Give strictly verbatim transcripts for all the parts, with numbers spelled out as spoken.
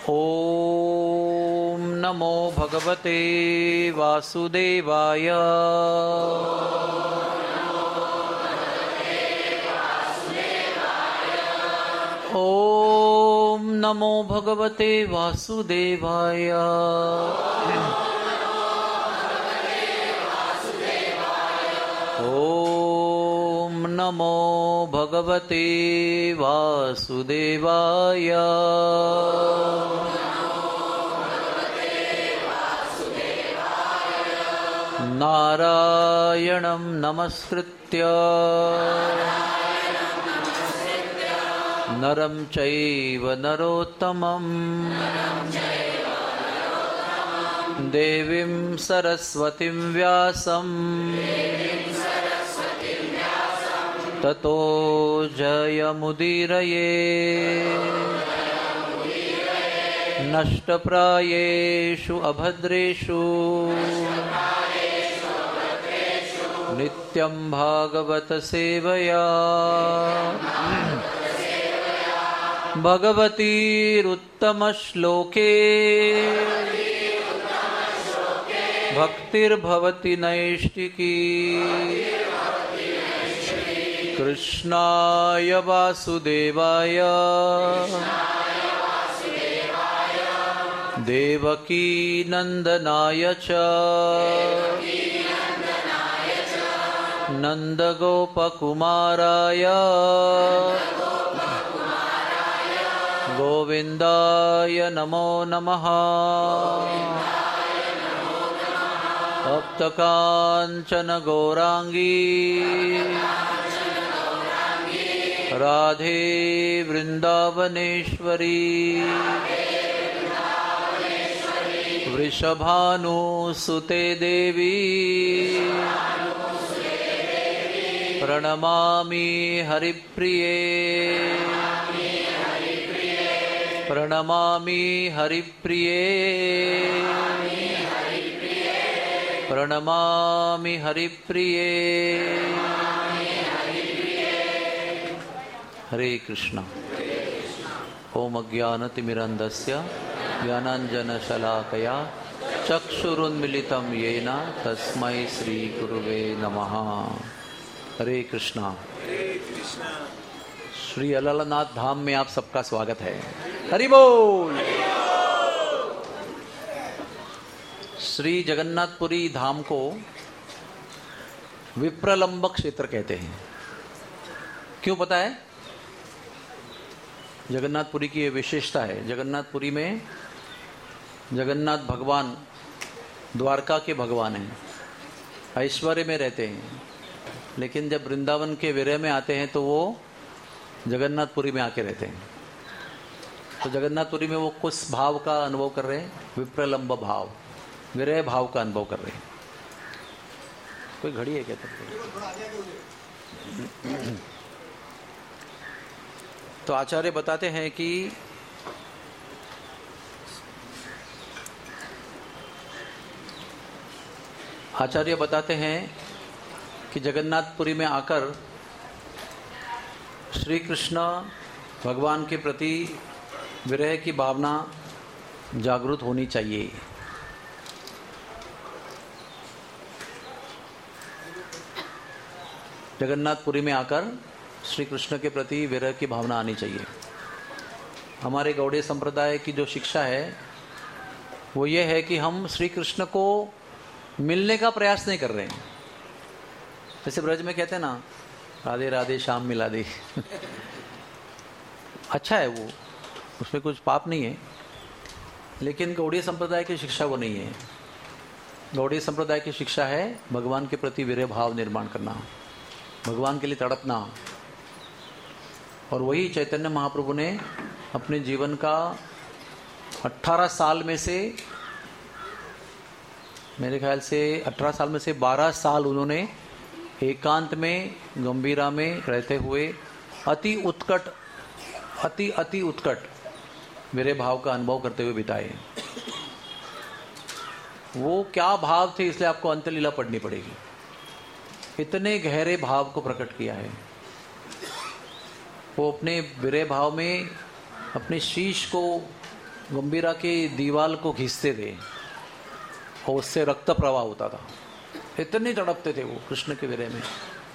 ओम नमो भगवते वासुदेवाय। ओम नमो भगवते वासुदेवाय। ओम नमो भगवते वासुदेवाय। नारायणं नमस्कृत्य नरं चैव नरोत्तमं देवीं सरस्वतीं व्यासं ततो जयमुदीरये। नष्टप्रायेषु अभद्रेषु नित्यं भागवत सेवया भगवतीरुत्तमश्लोके भक्तिर्भवति नैष्टिकी। कृष्णाय वासुदेवाय देवकी नंदनाय च नंदगोपकुमाराय गोविंदाय नमो नमः। तप्तकांचन गौरांगी राधे वृंदावनेश्वरी वृषभानुसुते देवी प्रणमामि हरिप्रिये। प्रणमामि हरिप्रिये। प्रणमामि हरिप्रिये। हरे कृष्ण। ओम अज्ञानतिमिरन्धस्य ज्ञानाञ्जनशलाकया चक्षुरुन्मिलितं येन तस्मै श्रीगुरुवे नमः। हरे कृष्णा। श्री अललनाथ धाम में आप सबका स्वागत है। हरि बोल। श्री जगन्नाथपुरी धाम को विप्रलंब क्षेत्र कहते हैं। क्यों पता है? जगन्नाथपुरी की ये विशेषता है। जगन्नाथपुरी में जगन्नाथ भगवान द्वारका के भगवान हैं, ऐश्वर्य में रहते हैं, लेकिन जब वृंदावन के विरह में आते हैं तो वो जगन्नाथपुरी में आके रहते हैं। तो जगन्नाथपुरी में वो कुछ भाव का अनुभव कर रहे हैं, विप्रलंब भाव, विरह भाव का अनुभव कर रहे हैं। कोई घड़ी है क्या? तो आचार्य बताते हैं कि आचार्य बताते हैं कि जगन्नाथपुरी में आकर श्री कृष्ण भगवान के प्रति विरह की भावना जागृत होनी चाहिए। जगन्नाथपुरी में आकर श्री कृष्ण के प्रति विरह की भावना आनी चाहिए। हमारे गौड़ीय संप्रदाय की जो शिक्षा है वो ये है कि हम श्री कृष्ण को मिलने का प्रयास नहीं कर रहे हैं। जैसे ब्रज में कहते हैं ना, राधे राधे श्याम मिला दे। अच्छा है वो, उसमें कुछ पाप नहीं है, लेकिन गौड़ीय संप्रदाय की शिक्षा वो नहीं है। गौड़ीय संप्रदाय की शिक्षा है भगवान के प्रति विरह भाव निर्माण करना, भगवान के लिए तड़पना। और वही चैतन्य महाप्रभु ने अपने जीवन का अठारह साल में से, मेरे ख्याल से अठारह साल में से बारह साल उन्होंने एकांत में गंभीरा में रहते हुए अति उत्कट अति अति उत्कट मेरे भाव का अनुभव करते हुए बिताए। वो क्या भाव थे, इसलिए आपको अंतलीला पढ़नी पड़ेगी। इतने गहरे भाव को प्रकट किया है। वो अपने विरह भाव में अपने शीश को गंभीरा की दीवाल को घिसते थे और उससे रक्त प्रवाह होता था। इतने तड़पते थे वो कृष्ण के विरह में।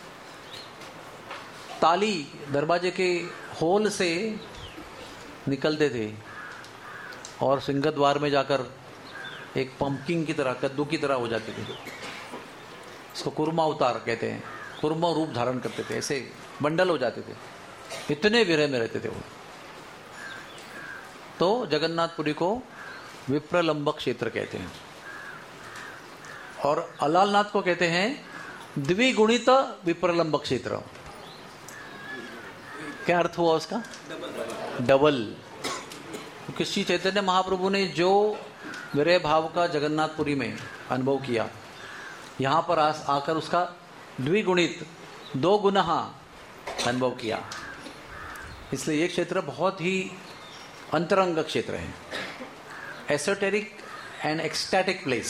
ताली दरवाजे के होल से निकलते थे और सिंहद्वार में जाकर एक पंपकिन की तरह, कद्दू की तरह हो जाते थे। इसको कुर्मा अवतार कहते हैं। कुर्मा रूप धारण करते थे, ऐसे बंडल हो जाते थे। इतने विरह में रहते थे वो। तो जगन्नाथपुरी को विप्रलंबक क्षेत्र कहते हैं और अलालनाथ को कहते हैं द्विगुणित विप्रलंबक क्षेत्र। क्या अर्थ हुआ उसका? डबल। क्योंकि श्री चैतन्य महाप्रभु ने जो विरह भाव का जगन्नाथपुरी में अनुभव किया, यहां पर आस आकर उसका द्विगुणित, दो गुना अनुभव किया। इसलिए ये क्षेत्र बहुत ही अंतरंग क्षेत्र है, एसोटेरिक एंड एक्सटैटिक प्लेस।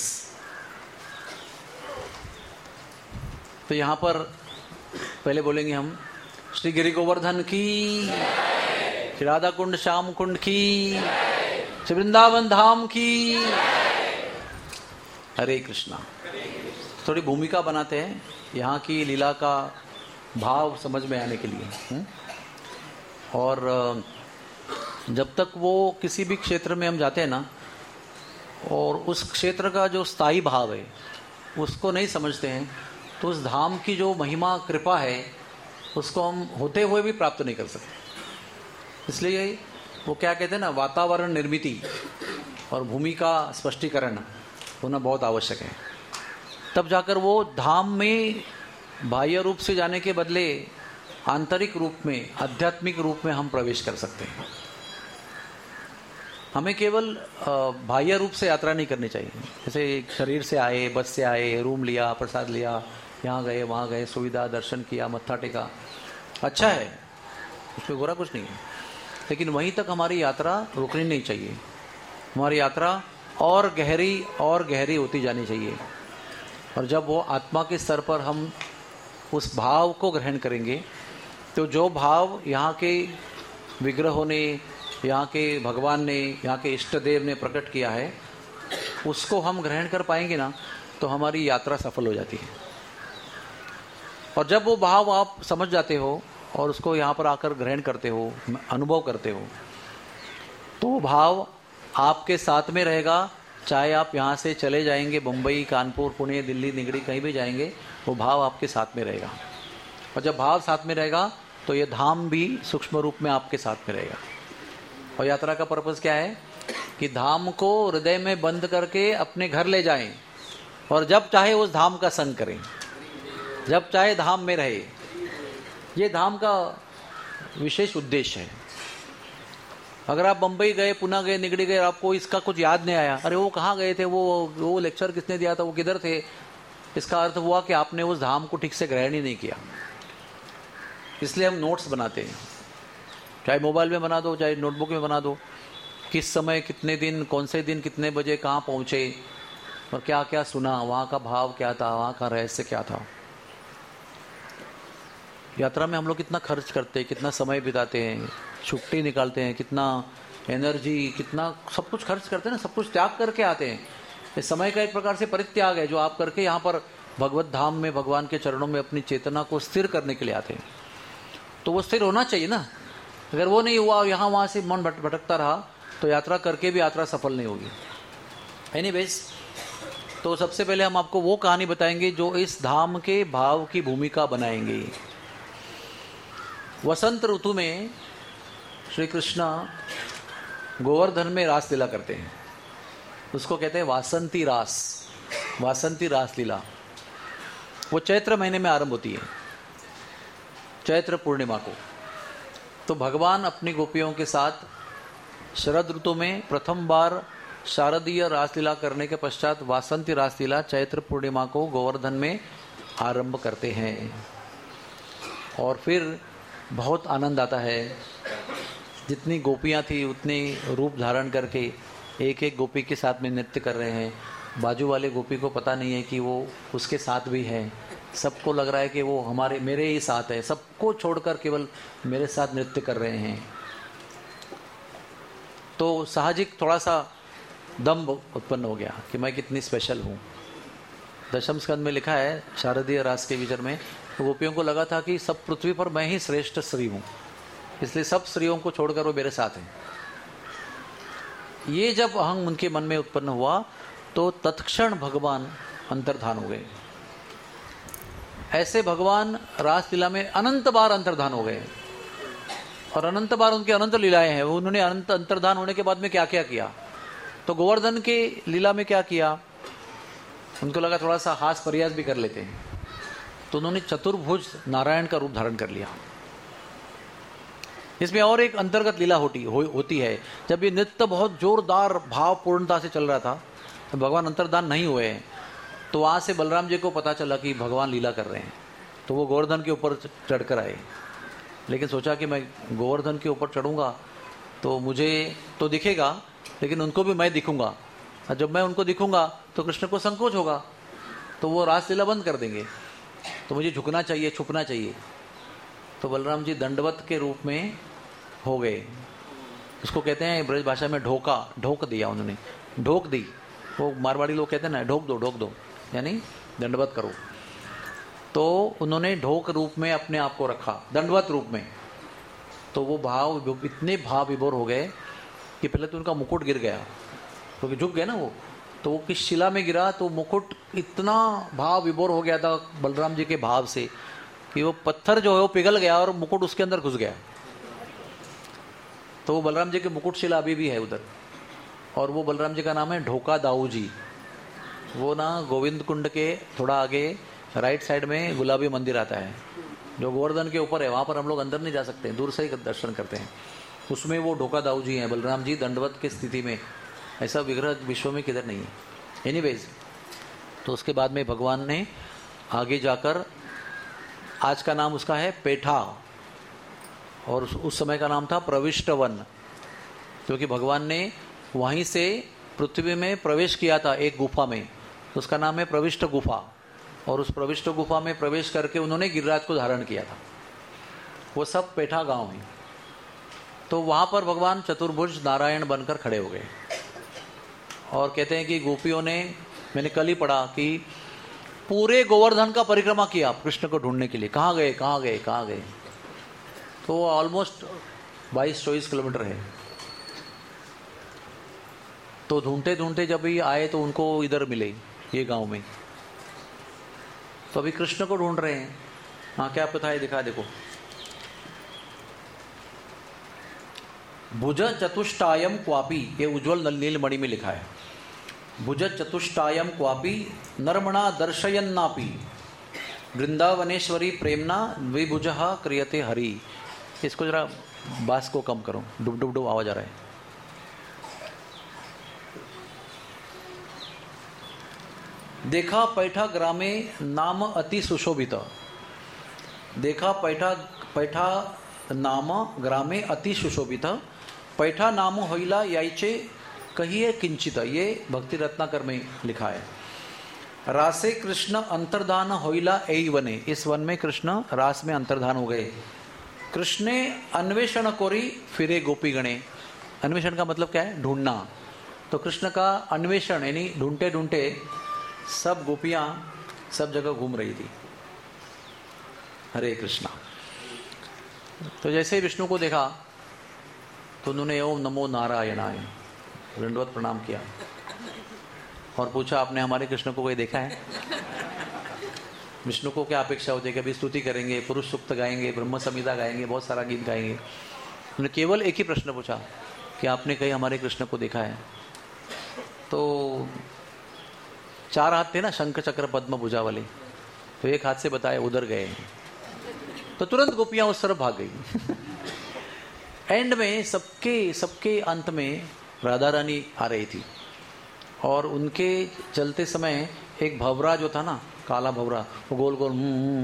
तो यहां पर पहले बोलेंगे हम श्री गिरि गोवर्धन की, श्री राधा कुंड श्याम कुंड की, श्री वृंदावन धाम की। हरे कृष्णा। थोड़ी भूमिका बनाते हैं यहाँ की लीला का भाव समझ में आने के लिए। हुँ? और जब तक वो किसी भी क्षेत्र में हम जाते हैं ना, और उस क्षेत्र का जो स्थायी भाव है उसको नहीं समझते हैं, तो उस धाम की जो महिमा कृपा है उसको हम होते हुए भी प्राप्त नहीं कर सकते। इसलिए वो क्या कहते हैं ना, वातावरण निर्मिति और भूमि का स्पष्टीकरण होना बहुत आवश्यक है। तब जाकर वो धाम में बाह्य रूप से जाने के बदले आंतरिक रूप में, आध्यात्मिक रूप में हम प्रवेश कर सकते हैं। हमें केवल बाह्य रूप से यात्रा नहीं करनी चाहिए। जैसे शरीर से आए, बस से आए, रूम लिया, प्रसाद लिया, यहाँ गए वहाँ गए, सुविधा, दर्शन किया, मत्था टेका, अच्छा है, उसमें बुरा कुछ नहीं है। लेकिन वहीं तक हमारी यात्रा रुकनी नहीं चाहिए। हमारी यात्रा और गहरी और गहरी होती जानी चाहिए। और जब वो आत्मा के स्तर पर हम उस भाव को ग्रहण करेंगे, तो जो भाव यहाँ के विग्रहों ने, यहाँ के भगवान ने, यहाँ के इष्ट देव ने प्रकट किया है, उसको हम ग्रहण कर पाएंगे ना, तो हमारी यात्रा सफल हो जाती है। और जब वो भाव आप समझ जाते हो और उसको यहाँ पर आकर ग्रहण करते हो, अनुभव करते हो, तो वो भाव आपके साथ में रहेगा। चाहे आप यहाँ से चले जाएंगे, मुंबई, कानपुर, पुणे, दिल्ली, निगड़ी, कहीं भी जाएंगे, वो भाव आपके साथ में रहेगा। और जब भाव साथ में रहेगा तो ये धाम भी सूक्ष्म रूप में आपके साथ में रहेगा। और यात्रा का पर्पस क्या है कि धाम को हृदय में बंद करके अपने घर ले जाएं और जब चाहे उस धाम का संग करें, जब चाहे धाम में रहे। ये धाम का विशेष उद्देश्य है। अगर आप बंबई गए, पुणे गए, निगड़ी गए, आपको इसका कुछ याद नहीं आया, अरे वो कहाँ गए थे, वो वो लेक्चर किसने दिया था, वो किधर थे, इसका अर्थ हुआ कि आपने उस धाम को ठीक से ग्रहण ही नहीं किया। इसलिए हम नोट्स बनाते हैं, चाहे मोबाइल में बना दो, चाहे नोटबुक में बना दो, किस समय, कितने दिन, कौन से दिन, कितने बजे, कहाँ पहुँचे और क्या क्या सुना, वहाँ का भाव क्या था, वहाँ का रहस्य क्या था। यात्रा में हम लोग कितना खर्च करते हैं, कितना समय बिताते हैं, छुट्टी निकालते हैं, कितना एनर्जी, कितना सब कुछ खर्च करते हैं ना, सब कुछ त्याग करके आते हैं। इस समय का एक प्रकार से परित्याग है जो आप करके यहाँ पर भगवत धाम में, भगवान के चरणों में अपनी चेतना को स्थिर करने के लिए आते हैं। तो वो स्थिर होना चाहिए ना। अगर वो नहीं हुआ, यहाँ वहाँ से मन भटकता रहा, तो यात्रा करके भी यात्रा सफल नहीं होगी। एनीवेज, तो सबसे पहले हम आपको वो कहानी बताएंगे जो इस धाम के भाव की भूमिका बनाएंगे। वसंत ऋतु में श्री कृष्ण गोवर्धन में रास लीला करते हैं। उसको कहते हैं वासंती रास, वासंती रास लीला। वो चैत्र महीने में आरंभ होती है, चैत्र पूर्णिमा को। तो भगवान अपनी गोपियों के साथ शरद ऋतु में प्रथम बार शारदीय रासलीला करने के पश्चात वासंती रासलीला चैत्र पूर्णिमा को गोवर्धन में आरंभ करते हैं। और फिर बहुत आनंद आता है। जितनी गोपियां थी उतनी रूप धारण करके एक एक गोपी के साथ में नृत्य कर रहे हैं। बाजू वाले गोपी को पता नहीं है कि वो उसके साथ भी है। सबको लग रहा है कि वो हमारे मेरे ही साथ है, सबको छोड़कर केवल मेरे साथ नृत्य कर रहे हैं। तो साहजिक थोड़ा सा दम्भ उत्पन्न हो गया कि मैं कितनी स्पेशल हूँ। दशम स्कंद में लिखा है शारदीय रास के विचार में, तो गोपियों को लगा था कि सब पृथ्वी पर मैं ही श्रेष्ठ स्त्री हूँ, इसलिए सब स्त्रियों को छोड़कर वो मेरे साथ हैं। ये जब अहं उनके मन में उत्पन्न हुआ तो तत्क्षण भगवान अंतर्धान हो गए। ऐसे भगवान रासलीला में अनंत बार अंतर्धान हो गए और अनंत बार उनकी अनंत लीलाएं हैं। वो उन्होंने अनंत अंतर्धान होने के बाद में क्या क्या किया, तो गोवर्धन के लीला में क्या किया, उनको लगा थोड़ा सा हास प्रयास भी कर लेते हैं, तो उन्होंने चतुर्भुज नारायण का रूप धारण कर लिया। इसमें और एक अंतर्गत लीला होती हो, होती है। जब ये नृत्य बहुत जोरदार भाव पूर्णता से चल रहा था, तो भगवान अंतर्धान नहीं हुए, तो वहां से बलराम जी को पता चला कि भगवान लीला कर रहे हैं, तो वो गोवर्धन के ऊपर चढ़कर आए। लेकिन सोचा कि मैं गोवर्धन के ऊपर चढ़ूंगा तो मुझे तो दिखेगा, लेकिन उनको भी मैं दिखूंगा, और जब मैं उनको दिखूंगा तो कृष्ण को संकोच होगा, तो वो रासलीला बंद कर देंगे, तो मुझे झुकना चाहिए, छुपना चाहिए। तो बलराम जी दंडवत के रूप में हो गए। उसको कहते हैं ब्रज भाषा में ढोका, ढोक दिया उन्होंने, ढोक दी। वो मारवाड़ी लोग कहते हैं ना, ढोक दो, ढोक दो, यानी दंडवत करो। तो उन्होंने ढोक रूप में अपने आप को रखा, दंडवत रूप में। तो वो भाव इतने भाव विभोर हो गए कि पहले तो उनका मुकुट गिर गया, क्योंकि झुक गया ना वो, तो वो किस शिला में गिरा, तो मुकुट इतना भाव विभोर हो गया था बलराम जी के भाव से कि वो पत्थर जो है वो पिघल गया और मुकुट उसके अंदर घुस गया। तो वो बलराम जी के मुकुट शिला अभी भी है उधर, और वो बलराम जी का नाम है ढोका दाऊ जी। वो ना गोविंद कुंड के थोड़ा आगे राइट साइड में गुलाबी मंदिर आता है, जो गोवर्धन के ऊपर है। वहां पर हम लोग अंदर नहीं जा सकते, दूर से ही दर्शन करते हैं। उसमें वो ढोका दाऊ जी हैं, बलराम जी दंडवत की स्थिति में। ऐसा विग्रह विश्व में किधर नहीं है। एनीवेज, तो उसके बाद में भगवान ने आगे जाकर, आज का नाम उसका है पेठा, और उस समय का नाम था प्रविष्ट वन, क्योंकि भगवान ने वहीं से पृथ्वी में प्रवेश किया था एक गुफा में, उसका नाम है प्रविष्ट गुफा। और उस प्रविष्ट गुफा में प्रवेश करके उन्होंने गिरिराज को धारण किया था। वो सब पेठा गांव है। तो वहां पर भगवान चतुर्भुज नारायण बनकर खड़े हो गए, और कहते हैं कि गोपियों ने, मैंने कल ही पढ़ा कि पूरे गोवर्धन का परिक्रमा किया कृष्ण को ढूंढने के लिए। कहाँ गए, कहाँ गए, कहाँ गए। तो वो ऑलमोस्ट बाईस चौबीस किलोमीटर है। तो ढूंढते ढूंढते जब भी आए तो उनको इधर मिले, ये गांव में। तो अभी कृष्ण को ढूंढ रहे हैं। हाँ, क्या पता है, दिखा देखो। भुज चतुष्टायम क्वापी, ये उज्ज्वल नीलमणि में लिखा है। भुज चतुष्टायम क्वापी नर्मणा दर्शयन्नापि वृंदावनेश्वरी प्रेमना द्विभुजः क्रियते हरि। इसको जरा बास को कम करो, डुब डुब डुब आवाज आ रहा है। देखा पैठा ग्रामे नाम अति सुशोभित। देखा पैठा पैठा नाम ग्रामे अति सुशोभित। पैठा नाम होइला याइचे कहिए किंचित। ये भक्ति रत्नाकर में लिखा है। रासे कृष्ण अंतर्धान होइला एई वने। इस वन में कृष्ण रास में अंतर्धान हो गए। कृष्णे अन्वेषण कोरी फिरे गोपी गणे। अन्वेषण का मतलब क्या है, ढूंढना। तो कृष्ण का अन्वेषण यानी ढूंढते ढूंढते सब गोपियां सब जगह घूम रही थी। हरे कृष्णा। तो जैसे विष्णु को देखा तो उन्होंने ओम नमो नारायणाय दंडवत प्रणाम किया और पूछा, आपने हमारे कृष्ण को कोई देखा है? विष्णु को क्या अपेक्षा होती है कि अभी स्तुति करेंगे, पुरुष सूक्त गाएंगे, ब्रह्म संहिता गाएंगे, बहुत सारा गीत गाएंगे। उन्होंने केवल एक ही प्रश्न पूछा कि आपने कहीं हमारे कृष्ण को देखा है? तो चार हाथ थे ना, शंख चक्र पद्म भुजा वाले, तो एक हाथ से बताया उधर गए। तो तुरंत गोपियां उस तरफ भाग गई। एंड में सबके सबके अंत में राधा रानी आ रही थी और उनके चलते समय एक भवरा जो था ना, काला भवरा, वो गोल गोल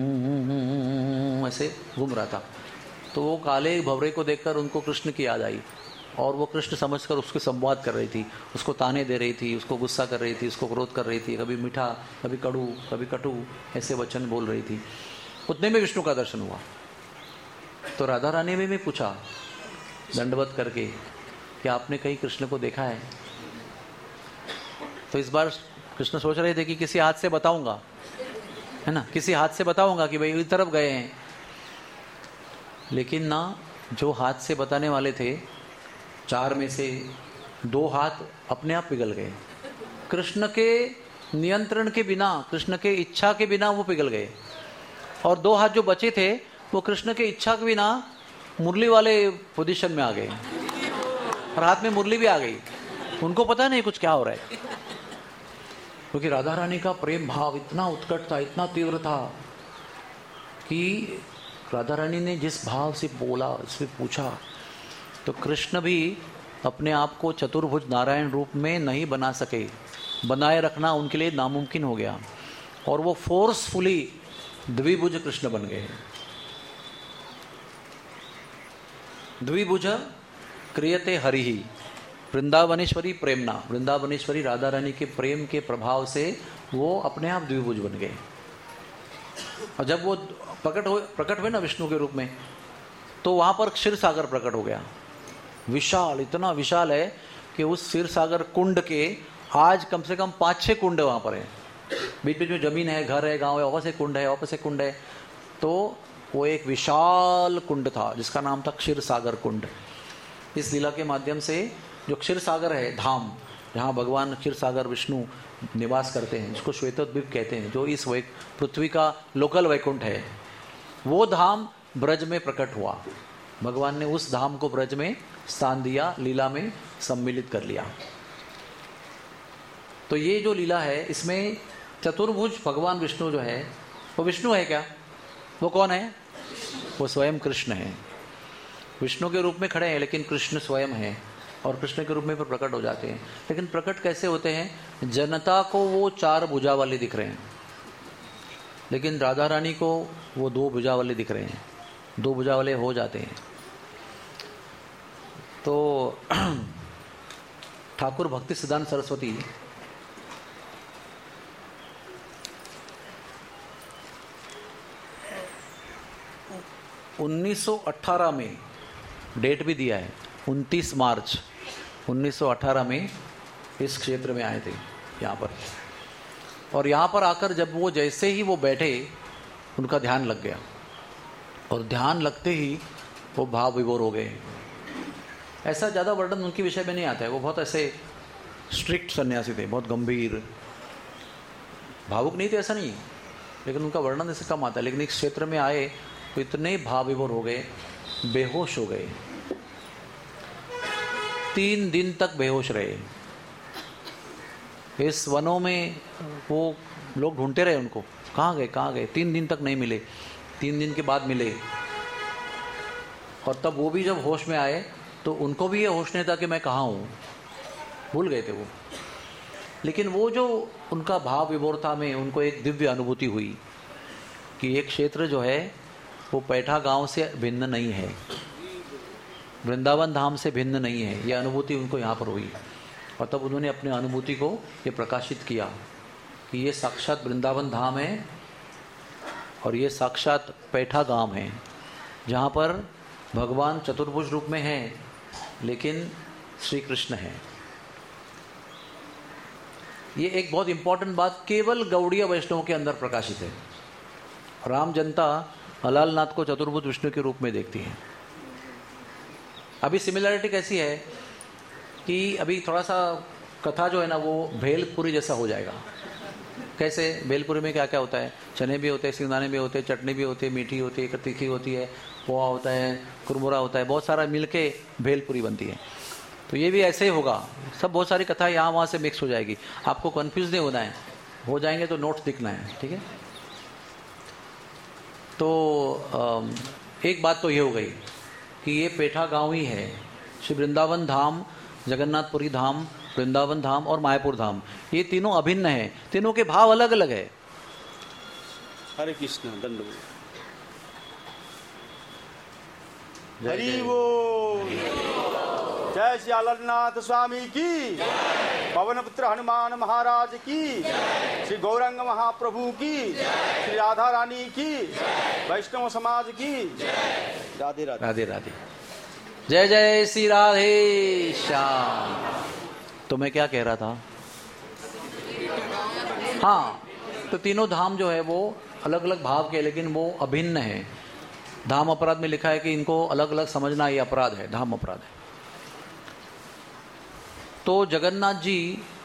ऐसे घूम रहा था। तो वो काले भवरे को देखकर उनको कृष्ण की याद आई और वो कृष्ण समझकर उसके संवाद कर रही थी, उसको ताने दे रही थी, उसको गुस्सा कर रही थी, उसको क्रोध कर रही थी, कभी मीठा, कभी कड़ू, कभी कटु, ऐसे वचन बोल रही थी। उतने में विष्णु का दर्शन हुआ। तो राधा रानी ने भी पूछा दंडवत करके कि आपने कहीं कृष्ण को देखा है? तो इस बार कृष्ण सोच रहे थे कि किसी हाथ से बताऊंगा, है ना, किसी हाथ से बताऊंगा कि भाई इस तरफ गए हैं। लेकिन ना, जो हाथ से बताने वाले थे, चार में से दो हाथ अपने आप पिघल गए। कृष्ण के नियंत्रण के बिना, कृष्ण के इच्छा के बिना वो पिघल गए। और दो हाथ जो बचे थे वो कृष्ण के इच्छा के बिना मुरली वाले पोजीशन में आ गए, और हाथ में मुरली भी आ गई। उनको पता नहीं कुछ क्या हो रहा है, क्योंकि राधा रानी का प्रेम भाव इतना उत्कट था, इतना तीव्र था कि राधा रानी ने जिस भाव से बोला, उससे पूछा, तो कृष्ण भी अपने आप को चतुर्भुज नारायण रूप में नहीं बना सके। बनाए रखना उनके लिए नामुमकिन हो गया, और वो फोर्सफुली द्विभुज कृष्ण बन गए। द्विभुज क्रियते हरिहि, वृंदावनेश्वरी प्रेमना, वृंदावनेश्वरी राधा रानी के प्रेम के प्रभाव से वो अपने आप द्विभुज बन गए। और जब वो प्रकट हो प्रकट हुए ना विष्णु के रूप में, तो वहां पर क्षीर सागर प्रकट हो गया। विशाल, इतना विशाल है कि उस क्षीर सागर कुंड के आज कम से कम पांच छह कुंड वहां पर है। बीच बीच में जमीन है, घर है, गांव है, वापस एक कुंड है, वापस एक कुंड है। तो वो एक विशाल कुंड था जिसका नाम था क्षीर सागर कुंड। इस लीला के माध्यम से जो क्षीर सागर है, धाम, जहाँ भगवान क्षीर सागर विष्णु निवास करते हैं, जिसको श्वेतोद्वीप कहते हैं, जो इस वै पृथ्वी का लोकल वैकुंठ है, वो धाम ब्रज में प्रकट हुआ। भगवान ने उस धाम को ब्रज में स्थान दिया, लीला में सम्मिलित कर लिया। तो ये जो लीला है, इसमें चतुर्भुज भगवान विष्णु जो है, वो विष्णु है क्या? वो कौन है? वो स्वयं कृष्ण है। विष्णु के रूप में खड़े हैं, लेकिन कृष्ण स्वयं है, और कृष्ण के रूप में प्रकट हो जाते हैं। लेकिन प्रकट कैसे होते हैं? जनता को वो चार भुजा वाले दिख रहे हैं, लेकिन राधा रानी को वो दो भुजा वाले दिख रहे हैं, दो भुजा वाले हो जाते हैं। तो ठाकुर भक्ति सिद्धांत सरस्वती उन्नीस सौ अठारह में, डेट भी दिया है, उनतीस मार्च उन्नीस सौ अठारह में इस क्षेत्र में आए थे यहाँ पर। और यहाँ पर आकर जब वो जैसे ही वो बैठे, उनका ध्यान लग गया, और ध्यान लगते ही वो भाव विभोर हो गए। ऐसा ज़्यादा वर्णन उनके विषय में नहीं आता है, वो बहुत ऐसे स्ट्रिक्ट सन्यासी थे, बहुत गंभीर, भावुक नहीं थे, ऐसा नहीं, लेकिन उनका वर्णन ऐसे कम आता है। लेकिन इस क्षेत्र में आए तो इतने भाव विभोर हो गए, बेहोश हो गए, तीन दिन तक बेहोश रहे। इस वनों में वो लोग ढूंढते रहे उनको, कहाँ गए कहाँ गए, तीन दिन तक नहीं मिले। तीन दिन के बाद मिले, और तब वो भी जब होश में आए तो उनको भी ये होश नहीं था कि मैं कहाँ हूँ, भूल गए थे वो। लेकिन वो जो उनका भाव विभोरता में उनको एक दिव्य अनुभूति हुई कि एक क्षेत्र जो है वो पैठा गांव से भिन्न नहीं है, वृंदावन धाम से भिन्न नहीं है। यह अनुभूति उनको यहाँ पर हुई, और तब उन्होंने अपने अनुभूति को ये प्रकाशित किया कि ये साक्षात वृंदावन धाम है, और ये साक्षात पैठा गांव है, जहाँ पर भगवान चतुर्भुज रूप में है, लेकिन श्री कृष्ण है। ये एक बहुत इंपॉर्टेंट बात केवल गौड़ीय वैष्णव के अंदर प्रकाशित है। राम जनता हलालनाथ को चतुर्भुज विष्णु के रूप में देखती है। अभी सिमिलरिटी कैसी है कि अभी थोड़ा सा कथा जो है ना, वो भेलपुरी जैसा हो जाएगा। कैसे? भेलपुरी में क्या क्या होता है? चने भी होते हैं, सिंगदाने भी होते हैं, चटनी भी होती है, मीठी होती है, तीखी होती है, पोहा होता है, कुरमुरा होता है, बहुत सारा मिलके भेलपुरी बनती है। तो ये भी ऐसे ही होगा, सब बहुत सारी कथाएं यहाँ वहाँ से मिक्स हो जाएगी। आपको कन्फ्यूज नहीं होना है, हो जाएंगे तो नोट्स दिखना है, ठीक है। तो एक बात तो ये हो गई कि ये पेठा गांव ही है। श्री वृंदावन धाम, जगन्नाथपुरी धाम, वृंदावन धाम और मायापुर धाम, ये तीनों अभिन्न है, तीनों के भाव अलग अलग है। हरे कृष्ण, दंडवत। हरि बोल। जय श्री लालनाथ स्वामी की, पवन पुत्र हनुमान महाराज की, श्री गौरंग महाप्रभु की, श्री राधा रानी की, वैष्णव समाज की। राधे राधे राधे राधे। जय जय श्री राधे श्याम। तो मैं क्या कह रहा था? हाँ, तो तीनों धाम जो है वो अलग अलग भाव के, लेकिन वो अभिन्न है। धाम अपराध में लिखा है कि इनको अलग अलग समझना ये अपराध है, धाम अपराध है। तो जगन्नाथ जी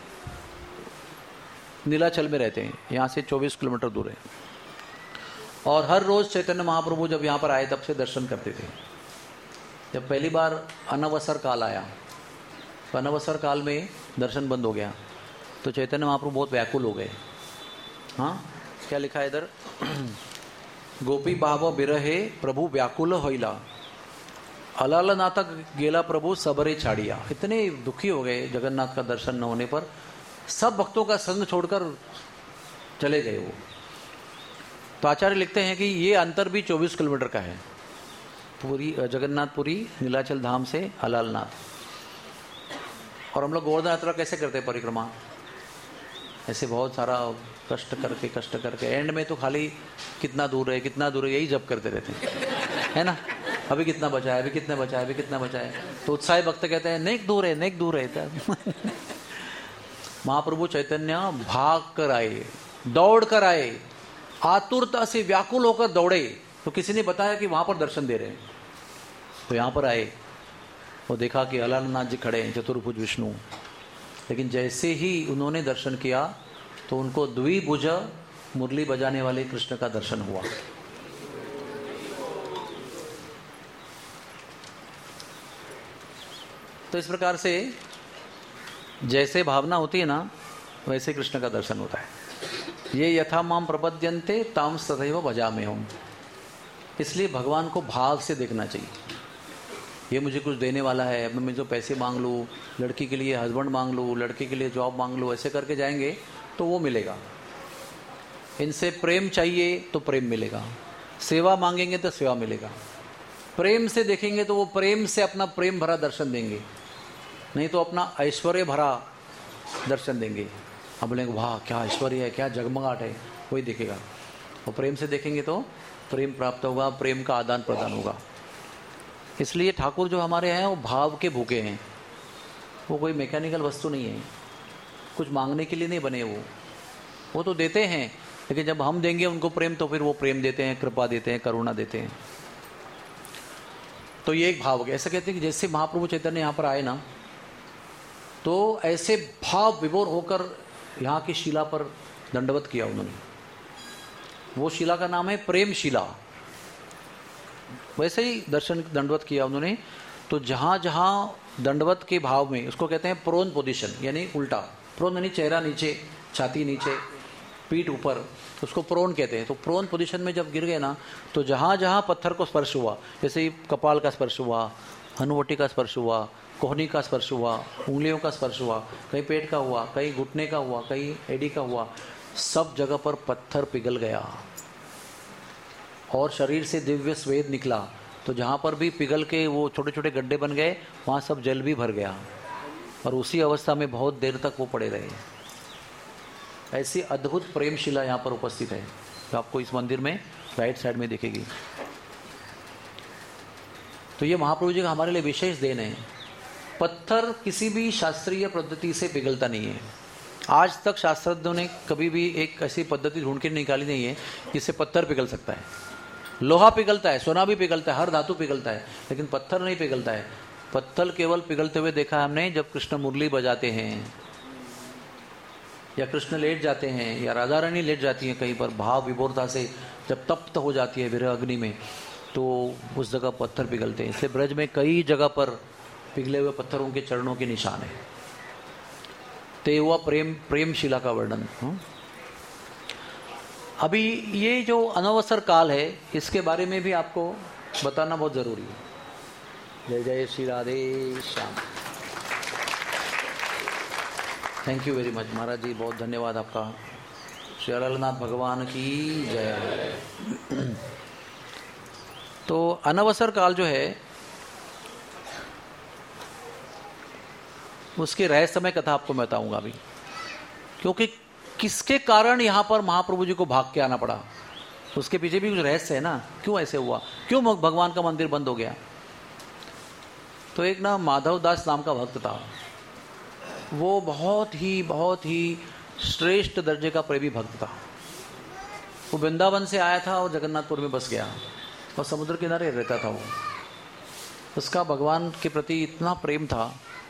नीलाचल में रहते हैं, यहाँ से चौबीस किलोमीटर दूर है। और हर रोज चैतन्य महाप्रभु जब यहाँ पर आए तब से दर्शन करते थे। जब पहली बार अनवसर काल आया तो अनवसर काल में दर्शन बंद हो गया, तो चैतन्य महाप्रभु बहुत व्याकुल हो गए। हाँ, क्या लिखा है इधर? गोपी भाव बिरहे प्रभु व्याकुल होइला, अलालनाथ गेला प्रभु सबरे छाड़िया। इतने दुखी हो गए जगन्नाथ का दर्शन न होने पर, सब भक्तों का संग छोड़कर चले गए वो। तो आचार्य लिखते हैं कि ये अंतर भी चौबीस किलोमीटर का है, पूरी जगन्नाथपुरी नीलाचल धाम से अलालनाथ। और हम लोग गोवर्धन यात्रा कैसे करते हैं परिक्रमा? ऐसे बहुत सारा कष्ट करके कष्ट करके एंड में तो खाली कितना दूर है कितना दूर है यही जप करते रहते हैं, है ना? अभी कितना बचा है, अभी कितना बचा है, अभी कितना बचा है। तो उत्साही भक्त कहते हैं नेक दूर है, नेक दूर है। महाप्रभु चैतन्य भाग कर आए, दौड़ कर आए, आतुरता से व्याकुल होकर दौड़े। तो किसी ने बताया कि वहां पर दर्शन दे रहे हैं, तो यहां पर आए और देखा कि अलालनाथ जी खड़े हैं, चतुर्भुज विष्णु। लेकिन जैसे ही उन्होंने दर्शन किया तो उनको द्विभुज मुरली बजाने वाले कृष्ण का दर्शन हुआ। तो इस प्रकार से जैसे भावना होती है ना, वैसे कृष्ण का दर्शन होता है। ये यथा माम प्रपद्यन्ते ताम सदैव भजाम्यहम्। इसलिए भगवान को भाव से देखना चाहिए। ये मुझे कुछ देने वाला है, मैं मुझे पैसे मांग लूँ, लड़की के लिए हस्बैंड मांग लूँ, लड़के के लिए जॉब मांग लूँ, ऐसे करके जाएंगे तो वो मिलेगा। इनसे प्रेम चाहिए तो प्रेम मिलेगा, सेवा मांगेंगे तो सेवा मिलेगा। प्रेम से देखेंगे तो वो प्रेम से अपना प्रेम भरा दर्शन देंगे, नहीं तो अपना ऐश्वर्य भरा दर्शन देंगे। अब बोलेंगे वाह क्या ऐश्वर्य है, क्या जगमगाट है, कोई देखेगा। और प्रेम से देखेंगे तो प्रेम प्राप्त होगा, प्रेम का आदान प्रदान होगा। इसलिए ठाकुर जो हमारे हैं वो भाव के भूखे हैं, वो कोई मैकेनिकल वस्तु नहीं है, कुछ मांगने के लिए नहीं बने। वो वो तो देते हैं, लेकिन जब हम देंगे उनको प्रेम तो फिर वो प्रेम देते हैं, कृपा देते हैं, करुणा देते हैं। तो ये एक भाव हो गया। ऐसा कहते हैं कि जैसे महाप्रभु चैतन्य यहाँ पर आए ना, तो ऐसे भाव विभोर होकर यहाँ की शिला पर दंडवत किया उन्होंने। वो शिला का नाम है प्रेम शिला। वैसे ही दर्शन दंडवत किया उन्होंने। तो जहाँ जहाँ दंडवत के भाव में, उसको कहते हैं प्रोन पोजीशन, यानी उल्टा। प्रोन यानी चेहरा नीचे, छाती नीचे, पीठ ऊपर, उसको प्रोन कहते हैं। तो प्रोन पोजीशन में जब गिर गए ना, तो जहाँ जहाँ पत्थर को स्पर्श हुआ, जैसे ही कपाल का स्पर्श हुआ, हनुवटी का स्पर्श हुआ, कोहनी का स्पर्श हुआ, उंगलियों का स्पर्श हुआ, कहीं पेट का हुआ, कहीं घुटने का हुआ, कहीं एडी का हुआ, सब जगह पर पत्थर पिघल गया और शरीर से दिव्य स्वेद निकला। तो जहाँ पर भी पिघल के वो छोटे छोटे गड्ढे बन गए, वहाँ सब जल भी भर गया और उसी अवस्था में बहुत देर तक वो पड़े रहे। ऐसी अद्भुत प्रेम शिला यहाँ पर उपस्थित है, तो आपको इस मंदिर में राइट साइड में दिखेगी। तो ये महाप्रभु जी का हमारे लिए विशेष देन है। पत्थर किसी भी शास्त्रीय पद्धति से पिघलता नहीं है। आज तक शास्त्रज्ञों ने कभी भी एक ऐसी पद्धति ढूंढ के निकाली नहीं है जिससे पत्थर पिघल सकता है। लोहा पिघलता है, सोना भी पिघलता है, हर धातु पिघलता है, लेकिन पत्थर नहीं पिघलता है। पत्थर केवल पिघलते हुए देखा हमने जब कृष्ण मुरली बजाते हैं, या कृष्ण लेट जाते हैं, या राधा रानी लेट जाती हैं कहीं पर भाव विभोरता से, जब तप्त हो जाती है विरह अग्नि में, तो उस जगह पत्थर पिघलते हैं। इसलिए ब्रज में कई जगह पर पिघले हुए पत्थरों के चरणों के निशान है। तो ये हुआ प्रेम प्रेम शिला का वर्णन। अभी ये जो अनवसर काल है, इसके बारे में भी आपको बताना बहुत जरूरी है। जय जय Shri Radhe Shyam. Thank you very much Maharaj ji, बहुत धन्यवाद आपका। श्री अलालनाथ भगवान की जय। तो अनवसर काल जो है, उसके रहस्यमय कथा आपको मैं बताऊंगा अभी, क्योंकि किसके कारण यहाँ पर महाप्रभु जी को भाग के आना पड़ा, उसके पीछे भी कुछ रहस्य है ना। क्यों ऐसे हुआ, क्यों भगवान का मंदिर बंद हो गया। तो एक ना माधव दास नाम का भक्त था, वो बहुत ही बहुत ही श्रेष्ठ दर्जे का प्रेमी भक्त था। वो वृंदावन से आया था और जगन्नाथपुर में बस गया और समुद्र किनारे रहता था। वो उसका भगवान के प्रति इतना प्रेम था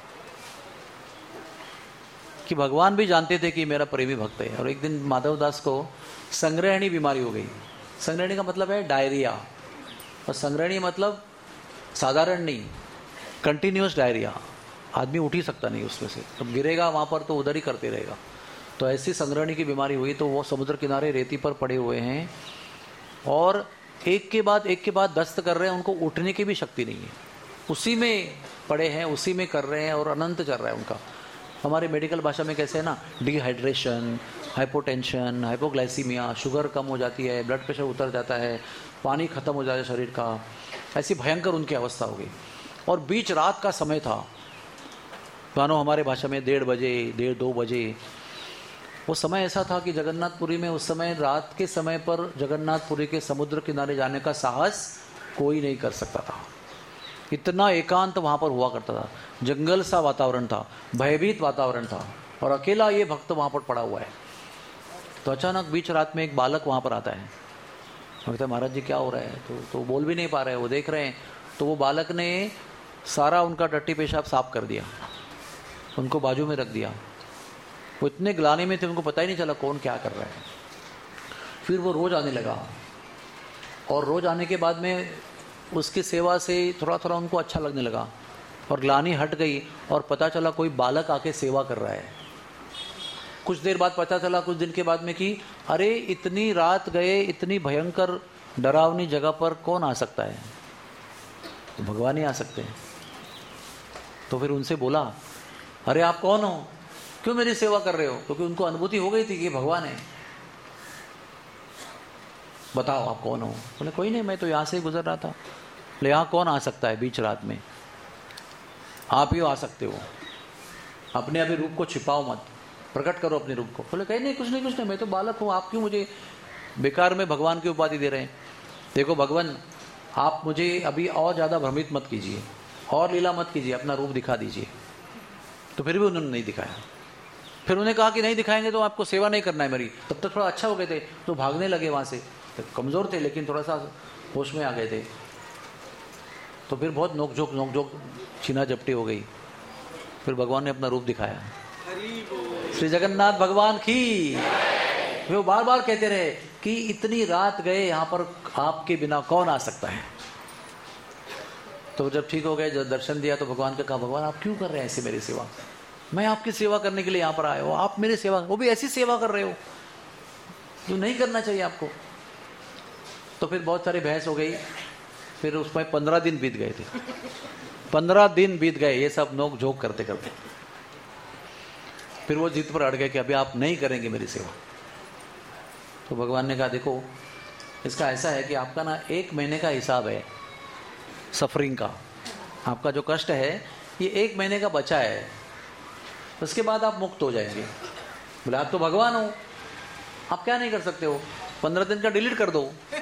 कि भगवान भी जानते थे कि मेरा प्रेमी भक्त है। और एक दिन माधव दास को संग्रहणी बीमारी हो गई। संग्रहणी का मतलब है डायरिया, और संग्रहणी मतलब साधारण नहीं, कंटिन्यूस डायरिया। आदमी उठ ही सकता नहीं उसमें से, अब गिरेगा वहाँ पर तो उधर ही करते रहेगा। तो ऐसी संग्रहणी की बीमारी हुई, तो वो समुद्र किनारे रेती पर पड़े हुए हैं और एक के बाद एक के बाद दस्त कर रहे हैं, उनको उठने की भी शक्ति नहीं है, उसी में पड़े हैं, उसी में कर रहे हैं और अनंत चल रहा है उनका। हमारे मेडिकल भाषा में कैसे है ना, डिहाइड्रेशन, हाइपोटेंशन, हाइपोग्लाइसीमिया, शुगर कम हो जाती है, ब्लड प्रेशर उतर जाता है, पानी खत्म हो जाता है शरीर का, ऐसी भयंकर उनकी अवस्था हो गई। और बीच रात का समय था, मानो हमारे भाषा में डेढ़ बजे डेढ़ दो बजे। वो समय ऐसा था कि जगन्नाथपुरी में उस समय रात के समय पर जगन्नाथपुरी के समुद्र किनारे जाने का साहस कोई नहीं कर सकता था। इतना एकांत वहाँ पर हुआ करता था, जंगल सा वातावरण था, भयभीत वातावरण था, और अकेला ये भक्त वहाँ पर पड़ा हुआ है। तो अचानक बीच रात में एक बालक वहाँ पर आता है, कहते हैं महाराज जी क्या हो रहा है? तो तो बोल भी नहीं पा रहे, वो देख रहे हैं। तो वो बालक ने सारा उनका टट्टी पेशाब साफ कर दिया, उनको बाजू में रख दिया। वो इतने ग्लानि में थे, उनको पता ही नहीं चला कौन क्या कर रहा है। फिर वो रोज आने लगा, और रोज आने के बाद में उसकी सेवा से थोड़ा थोड़ा उनको अच्छा लगने लगा, और ग्लानि हट गई और पता चला कोई बालक आके सेवा कर रहा है। कुछ देर बाद पता चला, कुछ दिन के बाद में, कि अरे इतनी रात गए, इतनी भयंकर डरावनी जगह पर कौन आ सकता है? तो भगवान ही आ सकते हैं। तो फिर उनसे बोला, अरे आप कौन हो, क्यों मेरी सेवा कर रहे हो? क्योंकि उनको अनुभूति हो गई थी कि भगवान है। बताओ आप कौन हो? बोले कोई नहीं, मैं तो यहाँ से गुजर रहा था। बोले यहाँ कौन आ सकता है बीच रात में? आप ही आ सकते हो, अपने अभी रूप को छिपाओ मत, प्रकट करो अपने रूप को। बोले कहीं नहीं, कुछ नहीं कुछ नहीं, मैं तो बालक हूँ, आप क्यों मुझे बेकार में भगवान की उपाधि दे रहे हैं? देखो भगवान, आप मुझे अभी और ज़्यादा भ्रमित मत कीजिए, और लीला मत कीजिए, अपना रूप दिखा दीजिए। तो फिर भी उन्होंने नहीं दिखाया। फिर उन्होंने कहा कि नहीं दिखाएंगे तो आपको सेवा नहीं करना है मेरी। तब तक थोड़ा अच्छा हो गए थे, तो भागने लगे वहाँ से। तो कमज़ोर थे लेकिन थोड़ा सा होश में आ गए थे। तो फिर बहुत नोकझोंक नोकझोंक छीना झपटी हो गई। फिर भगवान ने अपना रूप दिखाया। श्री जगन्नाथ भगवान की। वो बार बार कहते रहे कि इतनी रात गए यहाँ पर, आपके बिना कौन आ सकता है? तो जब ठीक हो गए, जब दर्शन दिया, तो भगवान ने कहा, भगवान आप क्यों कर रहे हैं ऐसे मेरी सेवा? मैं आपकी सेवा करने के लिए यहाँ पर आया हूँ, आप मेरी सेवा, वो भी ऐसी सेवा कर रहे हो जो नहीं करना चाहिए आपको। तो फिर बहुत सारी बहस हो गई। फिर उसमें पंद्रह दिन बीत गए थे। पंद्रह दिन बीत गए ये सब नोक झोंक करते करते। फिर वो जिद पर अड़ गए कि अभी आप नहीं करेंगे मेरी सेवा। तो भगवान ने कहा, देखो इसका ऐसा है कि आपका ना एक महीने का हिसाब है सफरिंग का। आपका जो कष्ट है ये एक महीने का बचा है, उसके बाद आप मुक्त हो जाएंगे। बोले आप तो भगवान हो, आप क्या नहीं कर सकते हो? पंद्रह दिन का डिलीट कर दो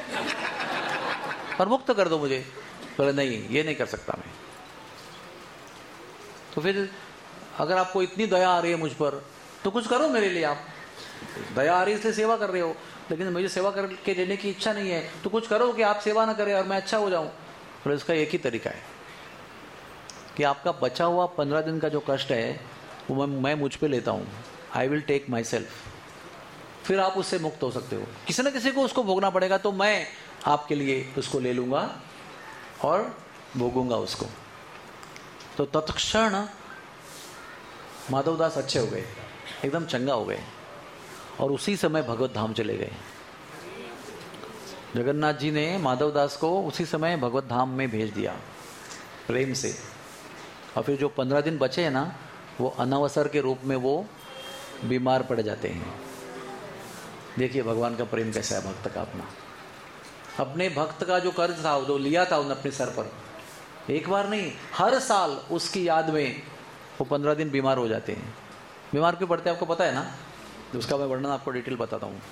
और मुक्त कर दो मुझे। बोले नहीं, ये नहीं कर सकता मैं। तो फिर अगर आपको इतनी दया आ रही है मुझ पर, तो कुछ करो मेरे लिए। आप दया आ रही है इसलिए सेवा कर रहे हो, लेकिन मुझे सेवा करके देने की इच्छा नहीं है, तो कुछ करो कि आप सेवा ना करें और मैं अच्छा हो जाऊं। तो इसका एक ही तरीका है कि आपका बचा हुआ पंद्रह दिन का जो कष्ट है वो मैं, मैं मुझ पे लेता हूँ। I will take myself. फिर आप उससे मुक्त हो सकते हो। किसी न किसी को उसको भोगना पड़ेगा, तो मैं आपके लिए उसको ले लूँगा और भोगूंगा उसको। तो तत्क्षण माधव दास अच्छे हो गए, एकदम चंगा हो गए, और उसी समय भगवत धाम चले गए। जगन्नाथ जी ने माधव दास को उसी समय भगवत धाम में भेज दिया प्रेम से। और फिर जो पंद्रह दिन बचे हैं ना, वो अनवसर के रूप में वो बीमार पड़ जाते हैं। देखिए भगवान का प्रेम कैसा है भक्त का। अपना अपने भक्त का जो कर्ज था, जो लिया था उन्होंने अपने सर पर, एक बार नहीं हर साल उसकी याद में वो पंद्रह दिन बीमार हो जाते हैं। बीमार क्यों पड़ते हैं आपको पता है ना? उसका मैं वर्णन आपको डिटेल बताता हूँ।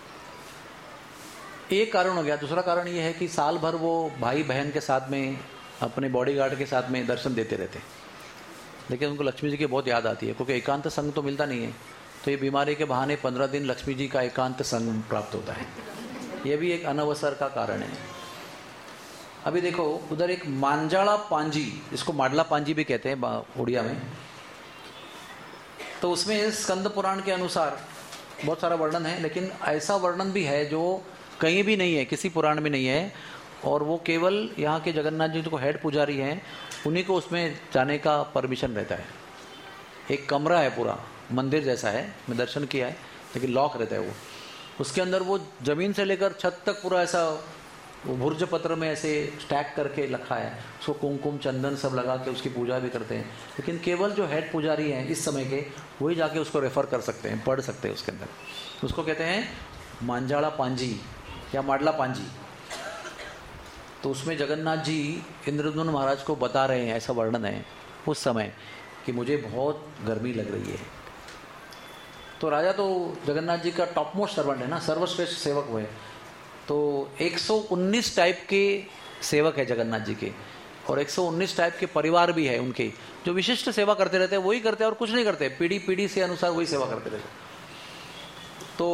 एक कारण हो गया। दूसरा कारण ये है कि साल भर वो भाई बहन के साथ में अपने बॉडीगार्ड के साथ में दर्शन देते रहते, लेकिन उनको लक्ष्मी जी की बहुत याद आती है, क्योंकि एकांत संग तो मिलता नहीं है। तो ये बीमारी के बहाने पंद्रह दिन लक्ष्मी जी का एकांत संग प्राप्त होता है। ये भी एक अनवसर का कारण है। अभी देखो उधर एक मांजाला पांजी, इसको माडला पांजी भी कहते हैं उड़िया में, तो उसमें स्कंद पुराण के अनुसार बहुत सारा वर्णन है, लेकिन ऐसा वर्णन भी है जो कहीं भी नहीं है, किसी पुराण में नहीं है, और वो केवल यहाँ के जगन्नाथ जी जो हेड पुजारी हैं उन्हीं को उसमें जाने का परमिशन रहता है। एक कमरा है पूरा मंदिर जैसा है, मैं दर्शन किया है, लेकिन लॉक रहता है वो। उसके अंदर वो जमीन से लेकर छत तक पूरा ऐसा भुर्ज पत्र में ऐसे स्टैक करके रखा है, उसको कुमकुम चंदन सब लगा के उसकी पूजा भी करते हैं, लेकिन केवल जो हेड पुजारी हैं इस समय के वही जाके उसको रेफर कर सकते हैं, पढ़ सकते हैं उसके अंदर। उसको कहते हैं मांजाला पांजी या माडला पांजी। तो उसमें जगन्नाथ जी इंद्रद्युम्न महाराज को बता रहे हैं, ऐसा वर्णन है उस समय कि मुझे बहुत गर्मी लग रही है। तो राजा तो जगन्नाथ जी का टॉप मोस्ट सर्वेंट है ना, सर्वश्रेष्ठ सेवक हुए। तो एक सौ उन्नीस टाइप के सेवक है जगन्नाथ जी के, और एक सौ उन्नीस टाइप के परिवार भी है उनके, जो विशिष्ट सेवा करते रहते हैं, वही करते हैं और कुछ नहीं करते, पीढ़ी पीढ़ी से अनुसार वही सेवा करते रहते। तो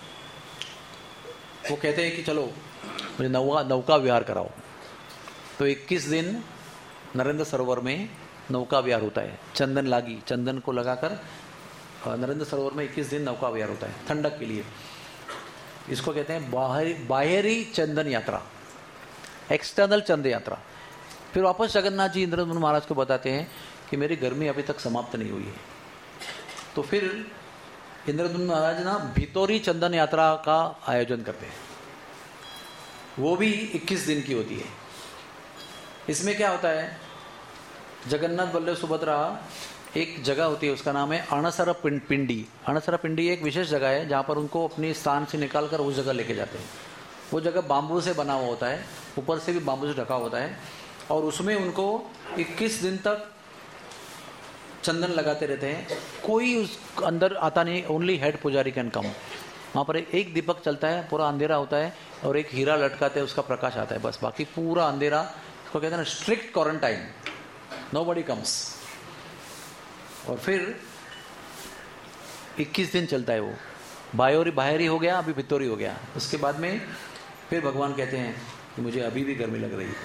वो कहते हैं कि चलो मुझे नौका नौका विहार कराओ। तो इक्कीस दिन नरेंद्र सरोवर में नौका विहार होता है, चंदन लागी, चंदन को लगाकर नरेंद्र सरोवर में इक्कीस दिन नौका विहार होता है ठंडक के लिए। इसको कहते हैं बाहरी बाहरी चंदन यात्रा, एक्सटर्नल चंद यात्रा। फिर वापस जगन्नाथ जी इंद्रद्युम्न महाराज को बताते हैं कि मेरी गर्मी अभी तक समाप्त नहीं हुई है। तो फिर इंद्रद्युम्न महाराज ना भितोरी चंदन यात्रा का आयोजन करते हैं, वो भी इक्कीस दिन की होती है। इसमें क्या होता है, जगन्नाथ बल्लभ सुभद्रा, एक जगह होती है उसका नाम है अणसर पिंडी। अणसर पिंडी एक विशेष जगह है जहाँ पर उनको अपनी स्थान से निकालकर उस जगह लेके जाते हैं। वो जगह बाम्बू से बना हुआ होता है, ऊपर से भी बाम्बू से ढका होता है, और उसमें उनको इक्कीस दिन तक चंदन लगाते रहते हैं। कोई उस अंदर आता नहीं, only head pujari can come. वहाँ पर एक दीपक चलता है, पूरा अंधेरा होता है, और एक हीरा लटकाते हैं, उसका प्रकाश आता है, बस। बाकी पूरा अंधेरा। इसको कहते हैं ना स्ट्रिक्ट क्वारंटाइन, नोबडी कम्स। और फिर इक्कीस दिन चलता है वो। बाहरी बाहरी हो गया, अभी भितोरी हो गया। उसके बाद में फिर भगवान कहते हैं कि मुझे अभी भी गर्मी लग रही है।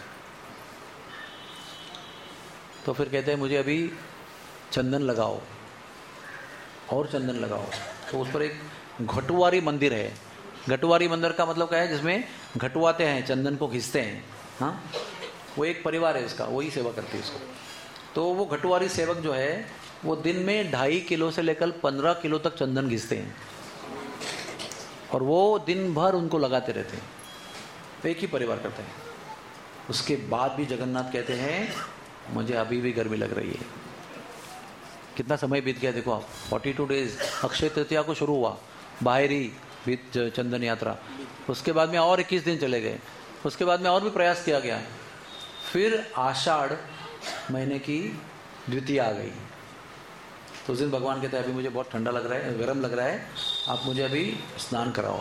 तो फिर कहते हैं मुझे अभी चंदन लगाओ, और चंदन लगाओ। तो उस पर एक घटुआरी मंदिर है। घटुआरी मंदिर का मतलब क्या है, जिसमें घटुआते हैं, चंदन को घिसते हैं। हाँ, वो एक परिवार है उसका, वही सेवा करती है उसको। तो वो घटुआरी सेवक जो है वो दिन में ढाई किलो से लेकर पंद्रह किलो तक चंदन घिसते हैं, और वो दिन भर उनको लगाते रहते हैं। तो एक ही परिवार करते हैं। उसके बाद भी जगन्नाथ कहते हैं मुझे अभी भी गर्मी लग रही है। कितना समय बीत गया देखो आप, forty two days. Akshaya Tritiya को शुरू हुआ बाहरी बीत चंदन यात्रा, उसके बाद में और इक्कीस दिन चले गए, उसके बाद में और भी प्रयास किया गया। फिर आषाढ़ महीने की द्वितीया आ गई। तो उस दिन भगवान कहते हैं अभी मुझे बहुत ठंडा लग रहा है, गर्म लग रहा है, आप मुझे अभी स्नान कराओ,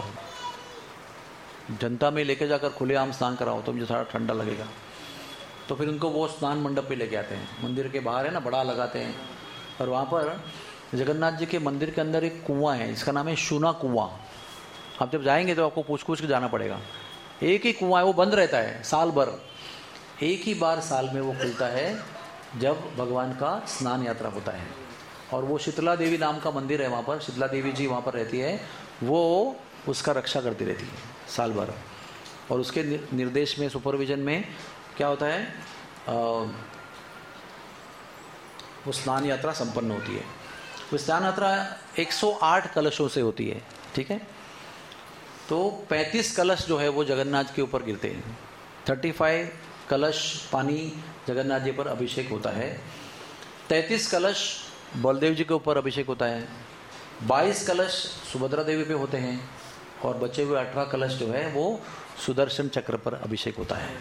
जनता में लेके जाकर खुलेआम स्नान कराओ, तो मुझे थोड़ा ठंडा लगेगा। तो फिर उनको वो स्नान मंडप पे लेके आते हैं, मंदिर के बाहर है ना, बड़ा लगाते हैं। और वहाँ पर जगन्नाथ जी के मंदिर के अंदर एक कुआं है, इसका नाम है शूना कुआं। आप जब जाएंगे तो आपको पूछ पूछ के जाना पड़ेगा। एक ही कुआं है, वो बंद रहता है साल भर। एक ही बार साल में वो खुलता है जब भगवान का स्नान यात्रा होता है। और वो शीतला देवी नाम का मंदिर है वहाँ पर, शीतला देवी जी वहाँ पर रहती है, वो उसका रक्षा करती रहती है साल भर। और उसके निर्देश में, सुपरविजन में क्या होता है, आ, वो स्नान यात्रा संपन्न होती है। वो स्नान यात्रा एक सौ आठ कलशों से होती है, ठीक है। तो पैंतीस कलश जो है वो जगन्नाथ के ऊपर गिरते हैं। पैंतीस कलश पानी जगन्नाथ जी पर अभिषेक होता है। तैंतीस कलश बलदेव जी के ऊपर अभिषेक होता है। बाईस कलश सुभद्रा देवी पे होते हैं, और बचे हुए अठारह कलश जो है वो सुदर्शन चक्र पर अभिषेक होता है।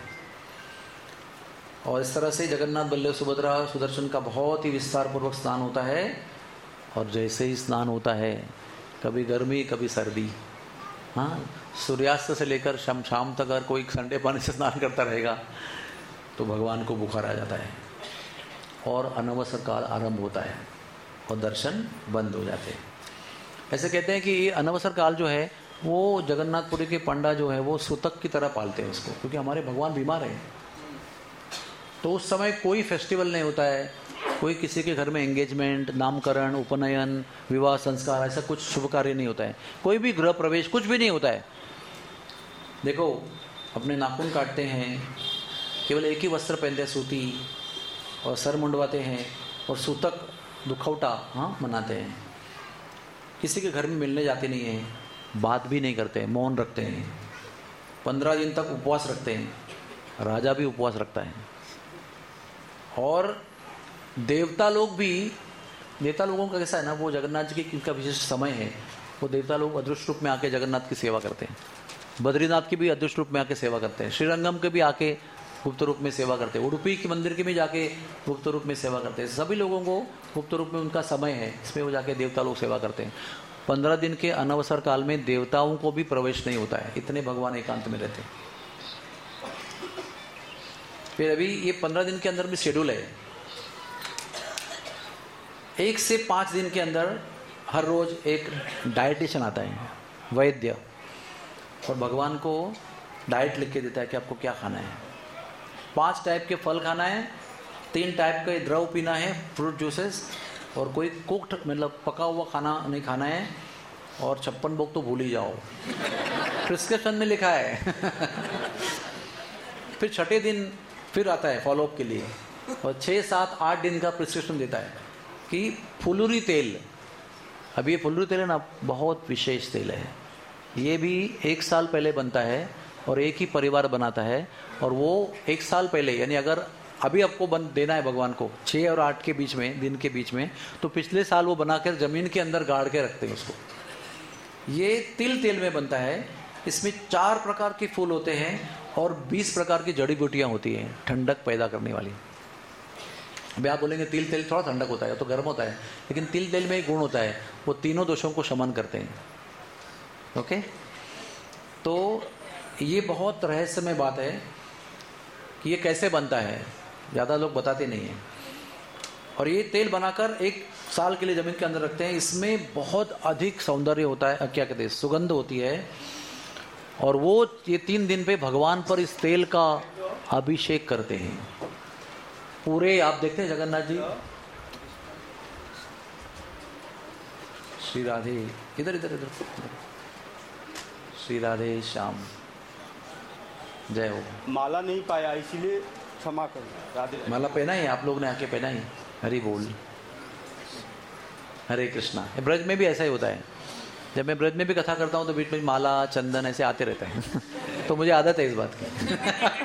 और इस तरह से जगन्नाथ बल्लभ सुभद्रा सुदर्शन का बहुत ही विस्तार पूर्वक स्नान होता है। और जैसे ही स्नान होता है, कभी गर्मी कभी सर्दी, हाँ, सूर्यास्त से लेकर शाम शाम तक अगर कोई ठंडे पानी से स्नान करता रहेगा, तो भगवान को बुखार आ जाता है और अनवसर काल आरंभ होता है और दर्शन बंद हो जाते हैं। ऐसे कहते हैं कि ये अनवसर काल जो है वो जगन्नाथपुरी के पंडा जो है वो सूतक की तरह पालते हैं उसको, क्योंकि हमारे भगवान बीमार हैं। तो उस समय कोई फेस्टिवल नहीं होता है, कोई किसी के घर में एंगेजमेंट, नामकरण, उपनयन, विवाह संस्कार, ऐसा कुछ शुभ कार्य नहीं होता है, कोई भी गृह प्रवेश कुछ भी नहीं होता है। देखो अपने नाखून काटते हैं, केवल एक ही वस्त्र पहनते हैं सूती, और सर मुंडवाते हैं और सूतक दुखौटा हाँ मनाते हैं। किसी के घर में मिलने जाते नहीं हैं, बात भी नहीं करते हैं, मौन रखते हैं, पंद्रह दिन तक उपवास रखते हैं, राजा भी उपवास रखता है। और देवता लोग भी, देवता लोगों का कैसा है ना, वो जगन्नाथ जी की इनका विशेष समय है, वो देवता लोग अदृश्य रूप में आके जगन्नाथ की सेवा करते हैं। बद्रीनाथ की भी अदृश्य रूप में आके सेवा करते हैं, श्रीरंगम के भी आके गुप्त रूप में सेवा करते हैं, उडुपी के मंदिर के भी जाके गुप्त रूप में सेवा करते हैं। सभी लोगों को गुप्त रूप में उनका समय है, इसमें वो जाके देवता लोग सेवा करते हैं। पंद्रह दिन के अनवसर काल में देवताओं को भी प्रवेश नहीं होता है, इतने भगवान एकांत में रहते हैं। फिर अभी ये पंद्रह दिन के अंदर भी शेड्यूल है, एक से पाँच दिन के अंदर हर रोज एक डाइटिशियन आता है, वैद्य, और भगवान को डाइट लिख के देता है कि आपको क्या खाना है। पांच टाइप के फल खाना है, तीन टाइप का द्रव पीना है, फ्रूट जूसेस, और कोई कुक्ड मतलब पका हुआ खाना नहीं खाना है, और छप्पन भोग तो भूल ही जाओ, प्रिस्क्रिप्शन में लिखा है। फिर छठे दिन फिर आता है फॉलोअप के लिए, और छः सात आठ दिन का प्रिस्क्रिप्शन देता है कि फुलूरी तेल, अब ये फुलूरी तेल है ना, बहुत विशेष तेल है, ये भी एक साल पहले बनता है और एक ही परिवार बनाता है, और वो एक साल पहले, यानी अगर अभी आपको बन देना है भगवान को छः और आठ के बीच में, दिन के बीच में, तो पिछले साल वो बनाकर जमीन के अंदर गाड़ के रखते हैं उसको। ये तिल तेल में बनता है, इसमें चार प्रकार के फूल होते हैं और बीस प्रकार की जड़ी बूटियाँ होती हैं ठंडक पैदा करने वाली। अभी आप बोलेंगे तिल तेल थोड़ा ठंडक होता है, तो गर्म होता है, लेकिन तिल तेल में एक गुण होता है, वो तीनों दोषों को शमन करते हैं। ओके, तो ये बहुत रहस्यमय बात है कि ये कैसे बनता है, ज़्यादा लोग बताते नहीं हैं। और ये तेल बनाकर एक साल के लिए ज़मीन के अंदर रखते हैं। इसमें बहुत अधिक सौंदर्य होता है, क्या कहते हैं, सुगंध होती है, और वो ये तीन दिन पे भगवान पर इस तेल का अभिषेक करते हैं। पूरे आप देखते हैं जगन्नाथ जी, श्री राधे, इधर इधर इधर, श्री राधे श्याम, जय हो। माला नहीं पाया इसीलिए क्षमा करो, राधे। माला पहना ही आप लोग ने आके पहना ही, हरि बोल, हरे कृष्णा। ब्रज में भी ऐसा ही होता है, जब मैं ब्रज में भी कथा करता हूँ तो बीच में माला चंदन ऐसे आते रहते हैं। तो मुझे आदत है इस बात की।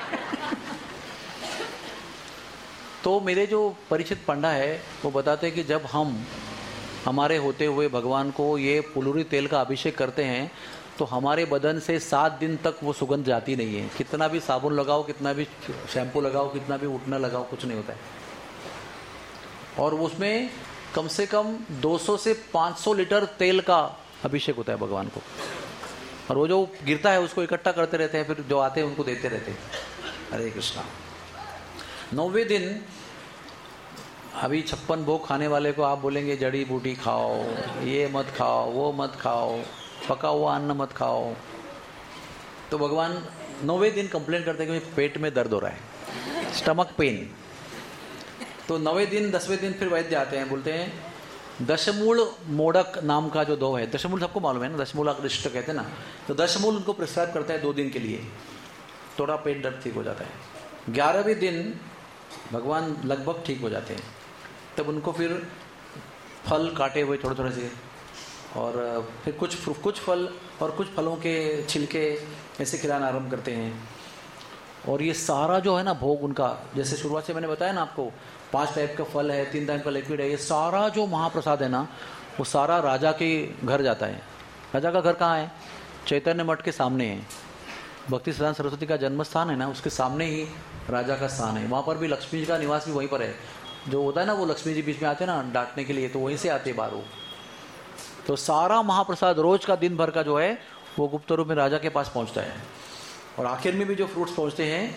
तो मेरे जो परिचित पंडा है वो बताते हैं कि जब हम हमारे होते हुए भगवान को ये फुलूरी तेल का अभिषेक करते हैं तो हमारे बदन से सात दिन तक वो सुगंध जाती नहीं है। कितना भी साबुन लगाओ, कितना भी शैम्पू लगाओ, कितना भी उठना लगाओ, कुछ नहीं होता है। और उसमें कम से कम दो सौ से पाँच सौ लीटर तेल का अभिषेक होता है भगवान को, और वो जो गिरता है उसको इकट्ठा करते रहते हैं, फिर जो आते हैं उनको देते रहते हैं। हरे कृष्णा। नौवे दिन अभी छप्पन भोग खाने वाले को आप बोलेंगे जड़ी बूटी खाओ, ये मत खाओ, वो मत खाओ, पका हुआ अन्न मत खाओ, तो भगवान नौवे दिन कंप्लेंट करते हैं कि पेट में दर्द हो रहा है, स्टमक पेन। तो नौवे दिन दसवें दिन फिर वैद्य आते हैं, बोलते हैं दशमूल मोड़क नाम का जो दो है, दशमूल सबको मालूम है ना, दशमूल अकृष्ट कहते हैं ना, तो दशमूल उनको प्रिस्क्राइब करता है दो दिन के लिए, थोड़ा पेट दर्द ठीक हो जाता है। ग्यारहवें दिन भगवान लगभग ठीक हो जाते हैं, तब उनको फिर फल काटे हुए थोड़े थोड़े से, और फिर कुछ कुछ फल और कुछ फलों के छिलके ऐसे खिलाना आरम्भ करते हैं। और ये सारा जो है ना भोग उनका, जैसे शुरुआत से मैंने बताया ना आपको, पांच टाइप का फल है, तीन टाइप का लिक्विड है, ये सारा जो महाप्रसाद है ना वो सारा राजा के घर जाता है। राजा का घर कहाँ है? चैतन्य मठ के सामने है, भक्ति सिद्धांत सरस्वती का जन्म स्थान है ना, उसके सामने ही राजा का स्थान है। वहाँ पर भी लक्ष्मी जी का निवास भी वहीं पर है। जो होता है ना वो लक्ष्मी जी बीच में आते हैं ना डांटने के लिए, तो वहीं से आते बाहर। तो सारा महाप्रसाद रोज का दिन भर का जो है वो गुप्त रूप में राजा के पास पहुँचता है। और आखिर में भी जो फ्रूट्स पहुँचते हैं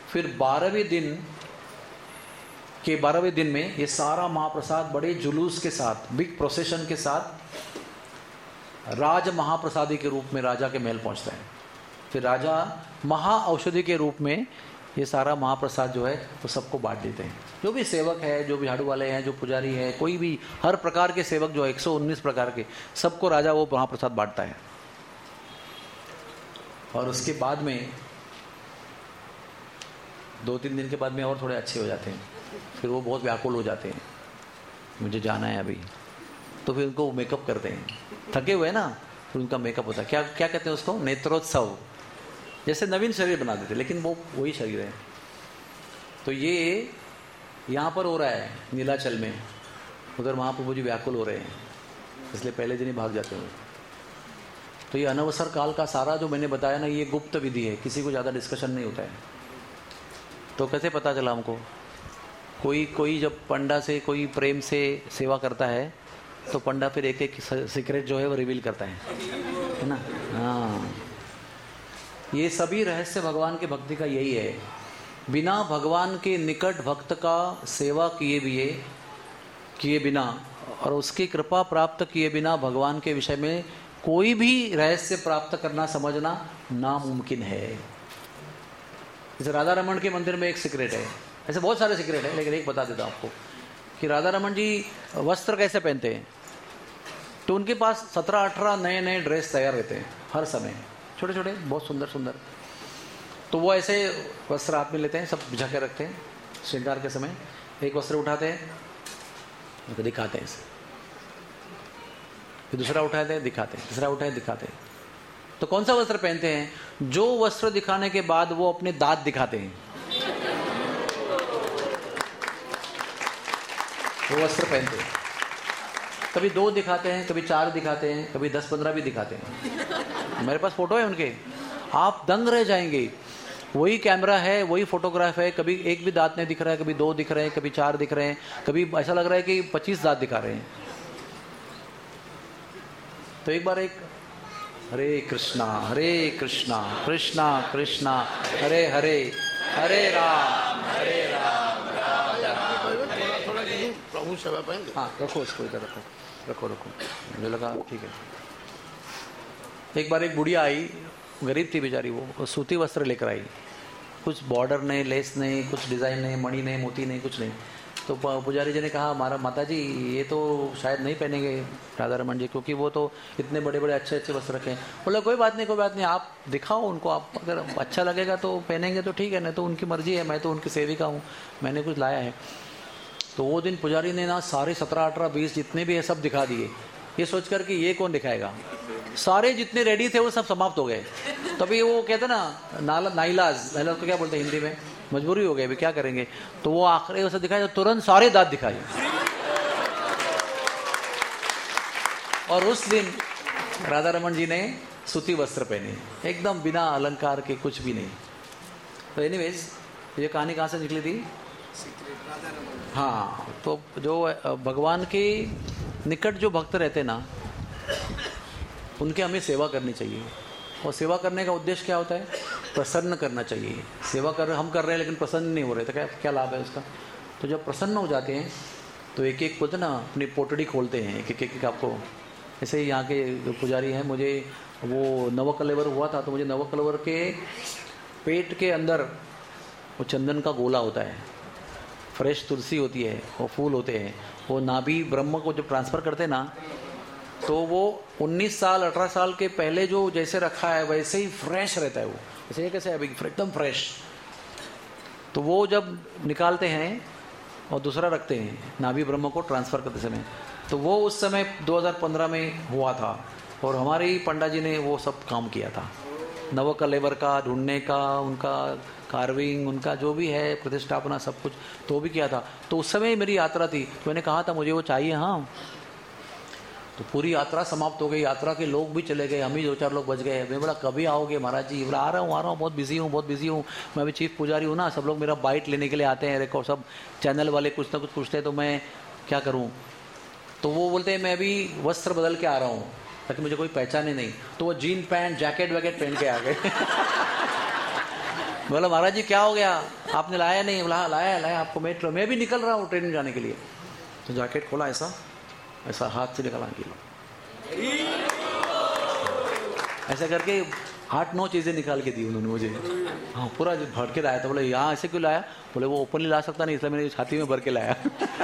फिर बारहवें दिन के बारहवें दिन में ये सारा महाप्रसाद बड़े जुलूस के साथ, बिग प्रोसेशन के साथ राज महाप्रसादी के रूप में राजा के महल पहुंचता है। फिर राजा महा औषधि के रूप में ये सारा महाप्रसाद जो है वो सबको बांट देते हैं। जो भी सेवक है, जो भी झाड़ू वाले हैं, जो पुजारी है, कोई भी, हर प्रकार के सेवक जो है एक सौ उन्नीस प्रकार के, सबको राजा वो महाप्रसाद बांटता है। और उसके बाद में दो तीन दिन के बाद में और थोड़े अच्छे हो जाते हैं। फिर वो बहुत व्याकुल हो जाते हैं, मुझे जाना है अभी, तो फिर उनको मेकअप करते हैं। थके हुए ना, फिर उनका मेकअप होता है। क्या क्या कहते हैं उसको? नेत्रोत्सव। जैसे नवीन शरीर बना देते, लेकिन वो वही शरीर है। तो ये यहाँ पर हो रहा है नीलाचल में, उधर महाप्रभु जी व्याकुल हो रहे हैं, इसलिए पहले दिन ही भाग जाते हैं। तो ये अनवसर काल का सारा जो मैंने बताया ना, ये गुप्त विधि है, किसी को ज़्यादा डिस्कशन नहीं होता है। तो कैसे पता चला हमको? कोई कोई जब पंडा से कोई प्रेम से सेवा करता है तो पंडा फिर एक एक सीक्रेट जो है वो रिवील करता है, है ना? हाँ, ये सभी रहस्य भगवान के भक्ति का यही है। बिना भगवान के निकट भक्त का सेवा किए बिए किए बिना और उसकी कृपा प्राप्त किए बिना भगवान के विषय में कोई भी रहस्य प्राप्त करना, समझना नामुमकिन है। जैसे राधा रमन के मंदिर में एक सीक्रेट है, ऐसे बहुत सारे सीक्रेट है, लेकिन एक बता देता हूं आपको कि राधा रमन जी वस्त्र कैसे पहनते हैं। तो उनके पास सत्रह अठारह नए नए ड्रेस तैयार रहते हैं हर समय, छोटे छोटे, बहुत सुंदर सुंदर। तो वो ऐसे वस्त्र हाथ में लेते हैं, सब बिछा के रखते हैं श्रृंगार के समय। एक वस्त्र उठाते हैं, उनको दिखाते हैं, फिर दूसरा उठाते हैं, दिखाते हैं, तीसरा उठाए, दिखाते हैं। तो कौन सा वस्त्र पहनते हैं? जो वस्त्र दिखाने के बाद वो अपने दांत दिखाते हैं, वो वस्त्र पहनते हैं। कभी दो दिखाते हैं, कभी चार दिखाते हैं, कभी दस पंद्रह भी दिखाते हैं। मेरे पास फोटो है उनके, आप दंग रह जाएंगे। वही कैमरा है, वही फोटोग्राफ है, कभी एक भी दांत नहीं दिख रहा है, कभी दो दिख रहे हैं, कभी चार दिख रहे हैं, कभी ऐसा लग रहा है कि पच्चीस दांत दिखा रहे हैं। तो एक बार एक हरे कृष्णा हरे कृष्णा कृष्णा कृष्णा हरे हरे हरे राम हरे राम प्रभु सेवा पाएंगे। हाँ, रखो इसको इधर, रखो रखो रखो मुझे लगा ठीक है। एक बार एक बुढ़िया आई, गरीब थी बेचारी, वो सूती वस्त्र लेकर आई, कुछ बॉर्डर नहीं, लेस नहीं, कुछ डिज़ाइन नहीं, मणि नहीं, मोती नहीं, कुछ नहीं। तो पुजारी जी ने कहा, हमारा माता जी ये तो शायद नहीं पहनेंगे राधा रमन जी, क्योंकि वो तो इतने बड़े बड़े अच्छे अच्छे वस्त्र रखे हैं। बोला कोई बात नहीं, कोई बात नहीं, आप दिखाओ उनको, आप अगर अच्छा लगेगा तो पहनेंगे तो ठीक है, नहीं तो उनकी मर्जी है, मैं तो उनकी सेविका हूँ, मैंने कुछ लाया है। तो वो दिन पुजारी ने ना सारे सत्रह अठारह बीस जितने भी है सब दिखा दिए, ये सोच कर कि ये कौन दिखाएगा। सारे जितने रेडी थे वो सब समाप्त हो गए। तभी वो कहते ना नाला नाइलाज, नाइलाज को क्या बोलते हैं हिंदी में, मजबूरी हो गई, अभी क्या करेंगे। तो वो आखिरी वैसे दिखाया, तुरंत सारे दांत दिखाए। और उस दिन राधा रमन जी ने सूती वस्त्र पहने, एकदम बिना अलंकार के, कुछ भी नहीं। तो एनीवेज ये कहानी कहाँ से निकली थी? हाँ, तो जो भगवान के निकट जो भक्त रहते ना, उनके हमें सेवा करनी चाहिए। और सेवा करने का उद्देश्य क्या होता है? प्रसन्न करना चाहिए। सेवा कर हम कर रहे हैं लेकिन प्रसन्न नहीं हो रहे, तो क्या क्या लाभ है उसका? तो जब प्रसन्न हो जाते हैं तो एक एक बोलते ना अपनी पोटड़ी खोलते हैं, एक एक एक, एक आपको। ऐसे ही यहाँ के जो पुजारी हैं, मुझे वो नवकलेवर हुआ था, तो मुझे नवकलेवर के पेट के अंदर वो चंदन का गोला होता है, फ्रेश तुलसी होती है, वो फूल होते हैं, वो नाभि ब्रह्म को जब ट्रांसफ़र करते हैं ना, तो वो उन्नीस साल अठारह साल के पहले जो जैसे रखा है वैसे ही फ्रेश रहता है। वो ऐसे कैसे अभी एकदम फ्रेश। तो वो जब निकालते हैं और दूसरा रखते हैं नाभि ब्रह्म को ट्रांसफ़र करते समय, तो वो उस समय दो हज़ार पंद्रह में हुआ था। और हमारे ही पंडा जी ने वो सब काम किया था, नवकलेवर का ढूंढने का, उनका कार्विंग, उनका जो भी है प्रतिष्ठापना, सब कुछ तो भी किया था। तो उस समय मेरी यात्रा थी, तो मैंने कहा था मुझे वो चाहिए। हाँ, तो पूरी यात्रा समाप्त हो गई, यात्रा के लोग भी चले गए, हम ही दो चार लोग बच गए। मैं बोला कभी आओगे महाराज जी? बोला आ रहा हूँ आ रहा हूँ, बहुत बिजी हूँ बहुत बिजी हूँ, मैं अभी चीफ पुजारी हूँ ना, सब लोग मेरा बाइट लेने के लिए आते हैं, रिकॉर्ड सब चैनल वाले कुछ ना कुछ पूछते हैं, तो मैं क्या करूँ? तो वो बोलते हैं मैं अभी वस्त्र बदल के आ रहा हूँ ताकि मुझे कोई पहचाने नहीं। तो वो जीन पैंट जैकेट वैकेट पहन के आ गए। बोला महाराज जी क्या हो गया, आपने लाया नहीं? बोला लाया लाया आपको, मैं मैं भी निकल रहा हूँ ट्रेन में जाने के लिए। तो जैकेट खोला, ऐसा ऐसा हाथ से निकाला, ऐसा करके आठ नौ चीजें निकाल के दी उन्होंने मुझे। हाँ पूरा भर के लाया था। बोले यहाँ ऐसे क्यों लाया? बोले वो ओपनली ला सकता नहीं, इसलिए मैंने छाती में भर के लाया।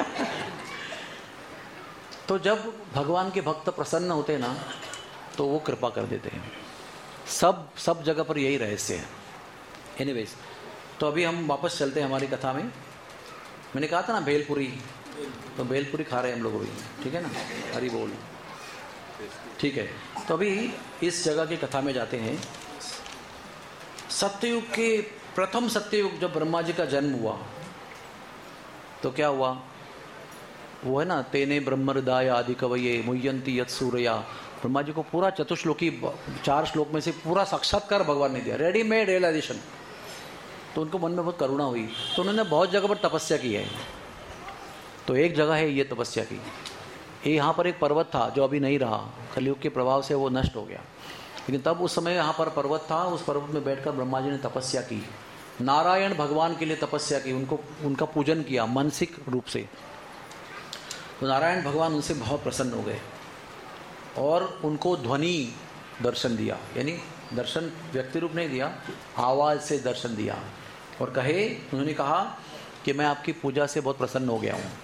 तो जब भगवान के भक्त प्रसन्न होते हैं ना तो वो कृपा कर देते हैं। सब सब जगह पर यही रहस्य है। एनीवेज, तो अभी हम वापस चलते हैं हमारी कथा में। मैंने कहा था ना भेलपुरी, तो भेलपुरी खा रहे हैं हम लोग अभी, ठीक है ना? हरी बोल, ठीक है। तो अभी इस जगह की कथा में जाते हैं। सत्ययुग के प्रथम सत्ययुग जब ब्रह्मा जी का जन्म हुआ तो क्या हुआ? वो है ना, तेने ब्रह्महृदाय आदि कवये मुह्यंती यत् सूर्या। ब्रह्मा जी को पूरा चतुश्लोकी चार श्लोक में से पूरा साक्षात्कार भगवान ने दिया, रेडीमेड रियलाइजेशन। तो उनको मन में बहुत करुणा हुई, तो उन्होंने बहुत जगह पर तपस्या की है। तो एक जगह है ये तपस्या की, ये यहाँ पर एक पर्वत था जो अभी नहीं रहा, कलयुग के प्रभाव से वो नष्ट हो गया। लेकिन तब उस समय यहाँ पर पर्वत था, उस पर्वत में बैठकर ब्रह्मा जी ने तपस्या की, नारायण भगवान के लिए तपस्या की, उनको उनका पूजन किया मानसिक रूप से। तो नारायण भगवान उनसे बहुत प्रसन्न हो गए और उनको ध्वनि दर्शन दिया, यानी दर्शन व्यक्ति रूप नहीं दिया, आवाज से दर्शन दिया। और कहे उन्होंने कहा कि मैं आपकी पूजा से बहुत प्रसन्न हो गया हूँ।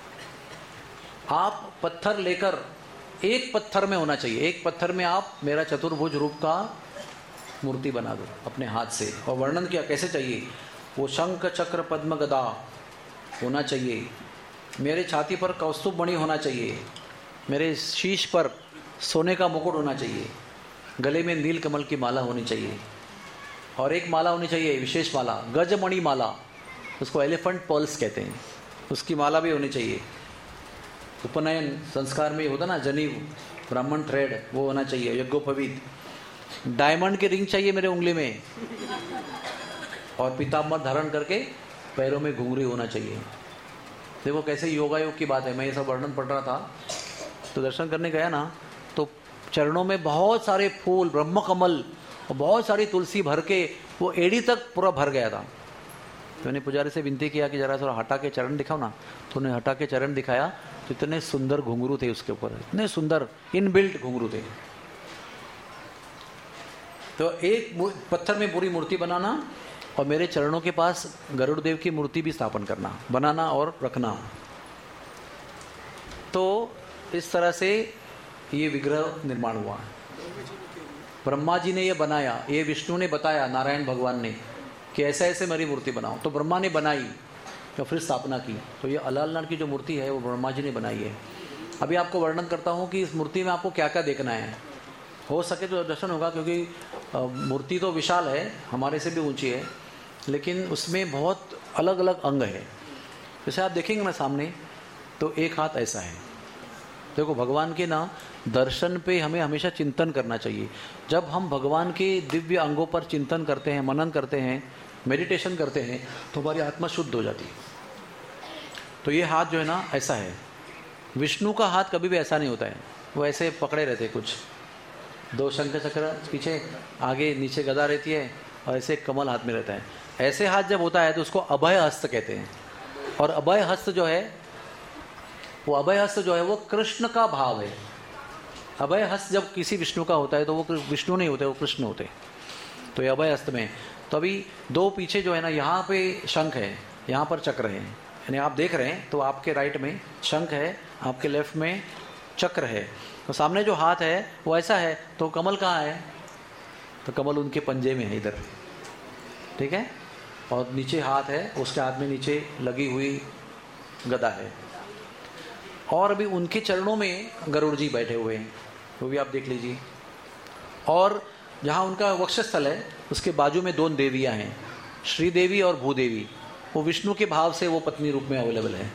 आप पत्थर लेकर, एक पत्थर में होना चाहिए, एक पत्थर में आप मेरा चतुर्भुज रूप का मूर्ति बना दो अपने हाथ से। और वर्णन किया कैसे चाहिए, वो शंख चक्र पद्म गदा होना चाहिए, मेरे छाती पर कौस्तुभ मणि होना चाहिए, मेरे शीश पर सोने का मुकुट होना चाहिए, गले में नील कमल की माला होनी चाहिए, और एक माला होनी चाहिए विशेष माला, गजमणि माला, उसको एलिफेंट पर्ल्स कहते हैं, उसकी माला भी होनी चाहिए। उपनयन संस्कार में होता ना जनीव, ब्राह्मण थ्रेड, वो होना चाहिए, यज्ञोपवीत। डायमंड की रिंग चाहिए मेरे उंगली में, और पीताम्बर धारण करके पैरों में घुंघरू होना चाहिए। देखो कैसे योगा योग की बात है। मैं ये सब वर्णन पढ़ रहा था तो दर्शन करने गया ना, तो चरणों में बहुत सारे फूल, ब्रह्म कमल और बहुत सारी तुलसी भर के वो एड़ी तक पूरा भर गया था। तो मैंने पुजारी से विनती किया कि जरा थोड़ा हटा के चरण दिखाओ ना, तो उन्हें हटा के चरण दिखाया तो इतने सुंदर घुंघरू थे उसके ऊपर, इतने सुंदर इनबिल्ट घुंघरू थे। तो एक पत्थर में पूरी मूर्ति बनाना और मेरे चरणों के पास गरुड़ देव की मूर्ति भी स्थापन करना, बनाना और रखना। तो इस तरह से ये विग्रह निर्माण हुआ। ब्रह्मा जी ने ये बनाया, ये विष्णु ने बताया नारायण भगवान ने कि ऐसे ऐसे मेरी मूर्ति बनाओ। तो ब्रह्मा ने बनाई तो फिर स्थापना की। तो ये अलालनाथ की जो मूर्ति है वो ब्रह्मा जी ने बनाई है। अभी आपको वर्णन करता हूँ कि इस मूर्ति में आपको क्या क्या देखना है। हो सके तो दर्शन होगा, क्योंकि मूर्ति तो विशाल है, हमारे से भी ऊंची है, लेकिन उसमें बहुत अलग अलग अंग है। जैसे आप देखेंगे ना सामने, तो एक हाथ ऐसा है। देखो भगवान के ना दर्शन पे हमें हमेशा चिंतन करना चाहिए। जब हम भगवान के दिव्य अंगों पर चिंतन करते हैं, मनन करते हैं, मेडिटेशन करते हैं, तो हमारी आत्मा शुद्ध हो जाती है। तो ये हाथ जो है ना ऐसा है। विष्णु का हाथ कभी भी ऐसा नहीं होता है, वो ऐसे पकड़े रहते हैं, कुछ दो शंख चक्र पीछे, आगे नीचे गदा रहती है, और ऐसे कमल हाथ में रहता है। ऐसे हाथ जब होता है तो उसको अभय हस्त कहते हैं। और अभय हस्त जो है, वो अभय हस्त जो है वो कृष्ण का भाव है। अभय हस्त जब किसी विष्णु का होता है तो वो विष्णु नहीं होते, वो कृष्ण होते। तो ये अभय हस्त में, तो अभी दो पीछे जो है ना, यहाँ पे शंख है, यहाँ पर चक्र है, यानी आप देख रहे हैं तो आपके राइट में शंख है, आपके लेफ्ट में चक्र है। तो सामने जो हाथ है वो ऐसा है, तो कमल कहाँ है? तो कमल उनके पंजे में है इधर, ठीक है। और नीचे हाथ है, उसके हाथ में नीचे लगी हुई गदा है। और अभी उनके चरणों में गरुड़ जी बैठे हुए हैं, वो भी आप देख लीजिए। और जहाँ उनका वक्षस्थल है उसके बाजू में दो देवियाँ हैं, श्रीदेवी और भूदेवी। वो विष्णु के भाव से वो पत्नी रूप में अवेलेबल है।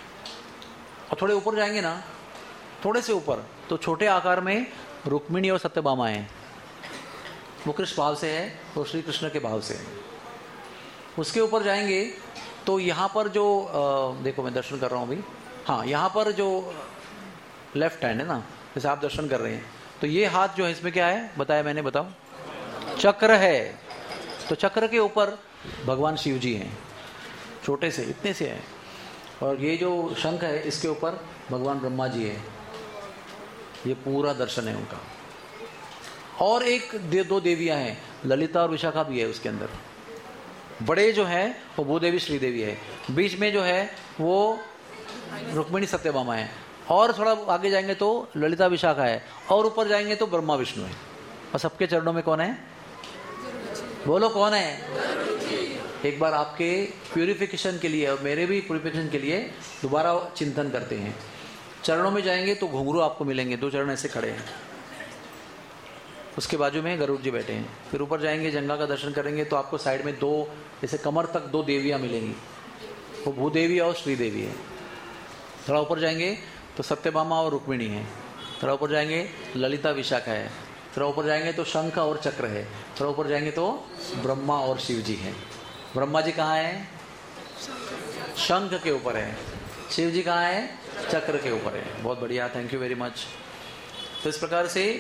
और थोड़े ऊपर जाएंगे ना, थोड़े से ऊपर, तो छोटे आकार में रुक्मिणी और सत्यभामा हैं। वो कृष्ण भाव से है, वो श्री कृष्ण के भाव से है। उसके ऊपर जाएंगे तो यहाँ पर जो आ, देखो मैं दर्शन कर रहा हूँ अभी, हाँ यहाँ पर जो लेफ्ट हैंड है ना, जैसे आप दर्शन कर रहे हैं, तो ये हाथ जो है इसमें क्या है बताया मैंने, बताओ। चक्र है, तो चक्र के ऊपर भगवान शिव जी हैं, छोटे से इतने से हैं, और ये जो शंख है इसके ऊपर भगवान ब्रह्मा जी है। ये पूरा दर्शन है उनका। और एक दे, दो देवियां हैं, ललिता और विशाखा भी है उसके अंदर। बड़े जो है वो भूदेवी श्रीदेवी है, बीच में जो है वो रुक्मिणी सत्यभामा है, और थोड़ा आगे जाएंगे तो ललिता विशाखा है, और ऊपर जाएंगे तो ब्रह्मा विष्णु है। और सबके चरणों में कौन है? बोलो कौन है? एक बार आपके प्यूरिफिकेशन के लिए और मेरे भी प्यूरिफिकेशन के लिए दोबारा चिंतन करते हैं। चरणों में जाएंगे तो घुंघरू आपको मिलेंगे, दो चरण ऐसे खड़े हैं, उसके बाजू में गरुड़ जी बैठे हैं। फिर ऊपर जाएंगे, जंगा का दर्शन करेंगे तो आपको साइड में दो जैसे कमर तक दो देवियां मिलेंगी, वो भूदेवी और श्रीदेवी है। थोड़ा ऊपर जाएंगे तो सत्यभामा और रुक्मिणी है। थोड़ा ऊपर जाएंगे ललिता विशाखा है। थोड़ा ऊपर जाएंगे तो शंख और चक्र है। थोड़ा ऊपर जाएंगे तो ब्रह्मा और शिव जी हैं। ब्रह्मा जी कहाँ है? शंख के ऊपर है। शिव जी कहाँ है? चक्र के ऊपर है। बहुत बढ़िया, थैंक यू वेरी मच। तो इस प्रकार से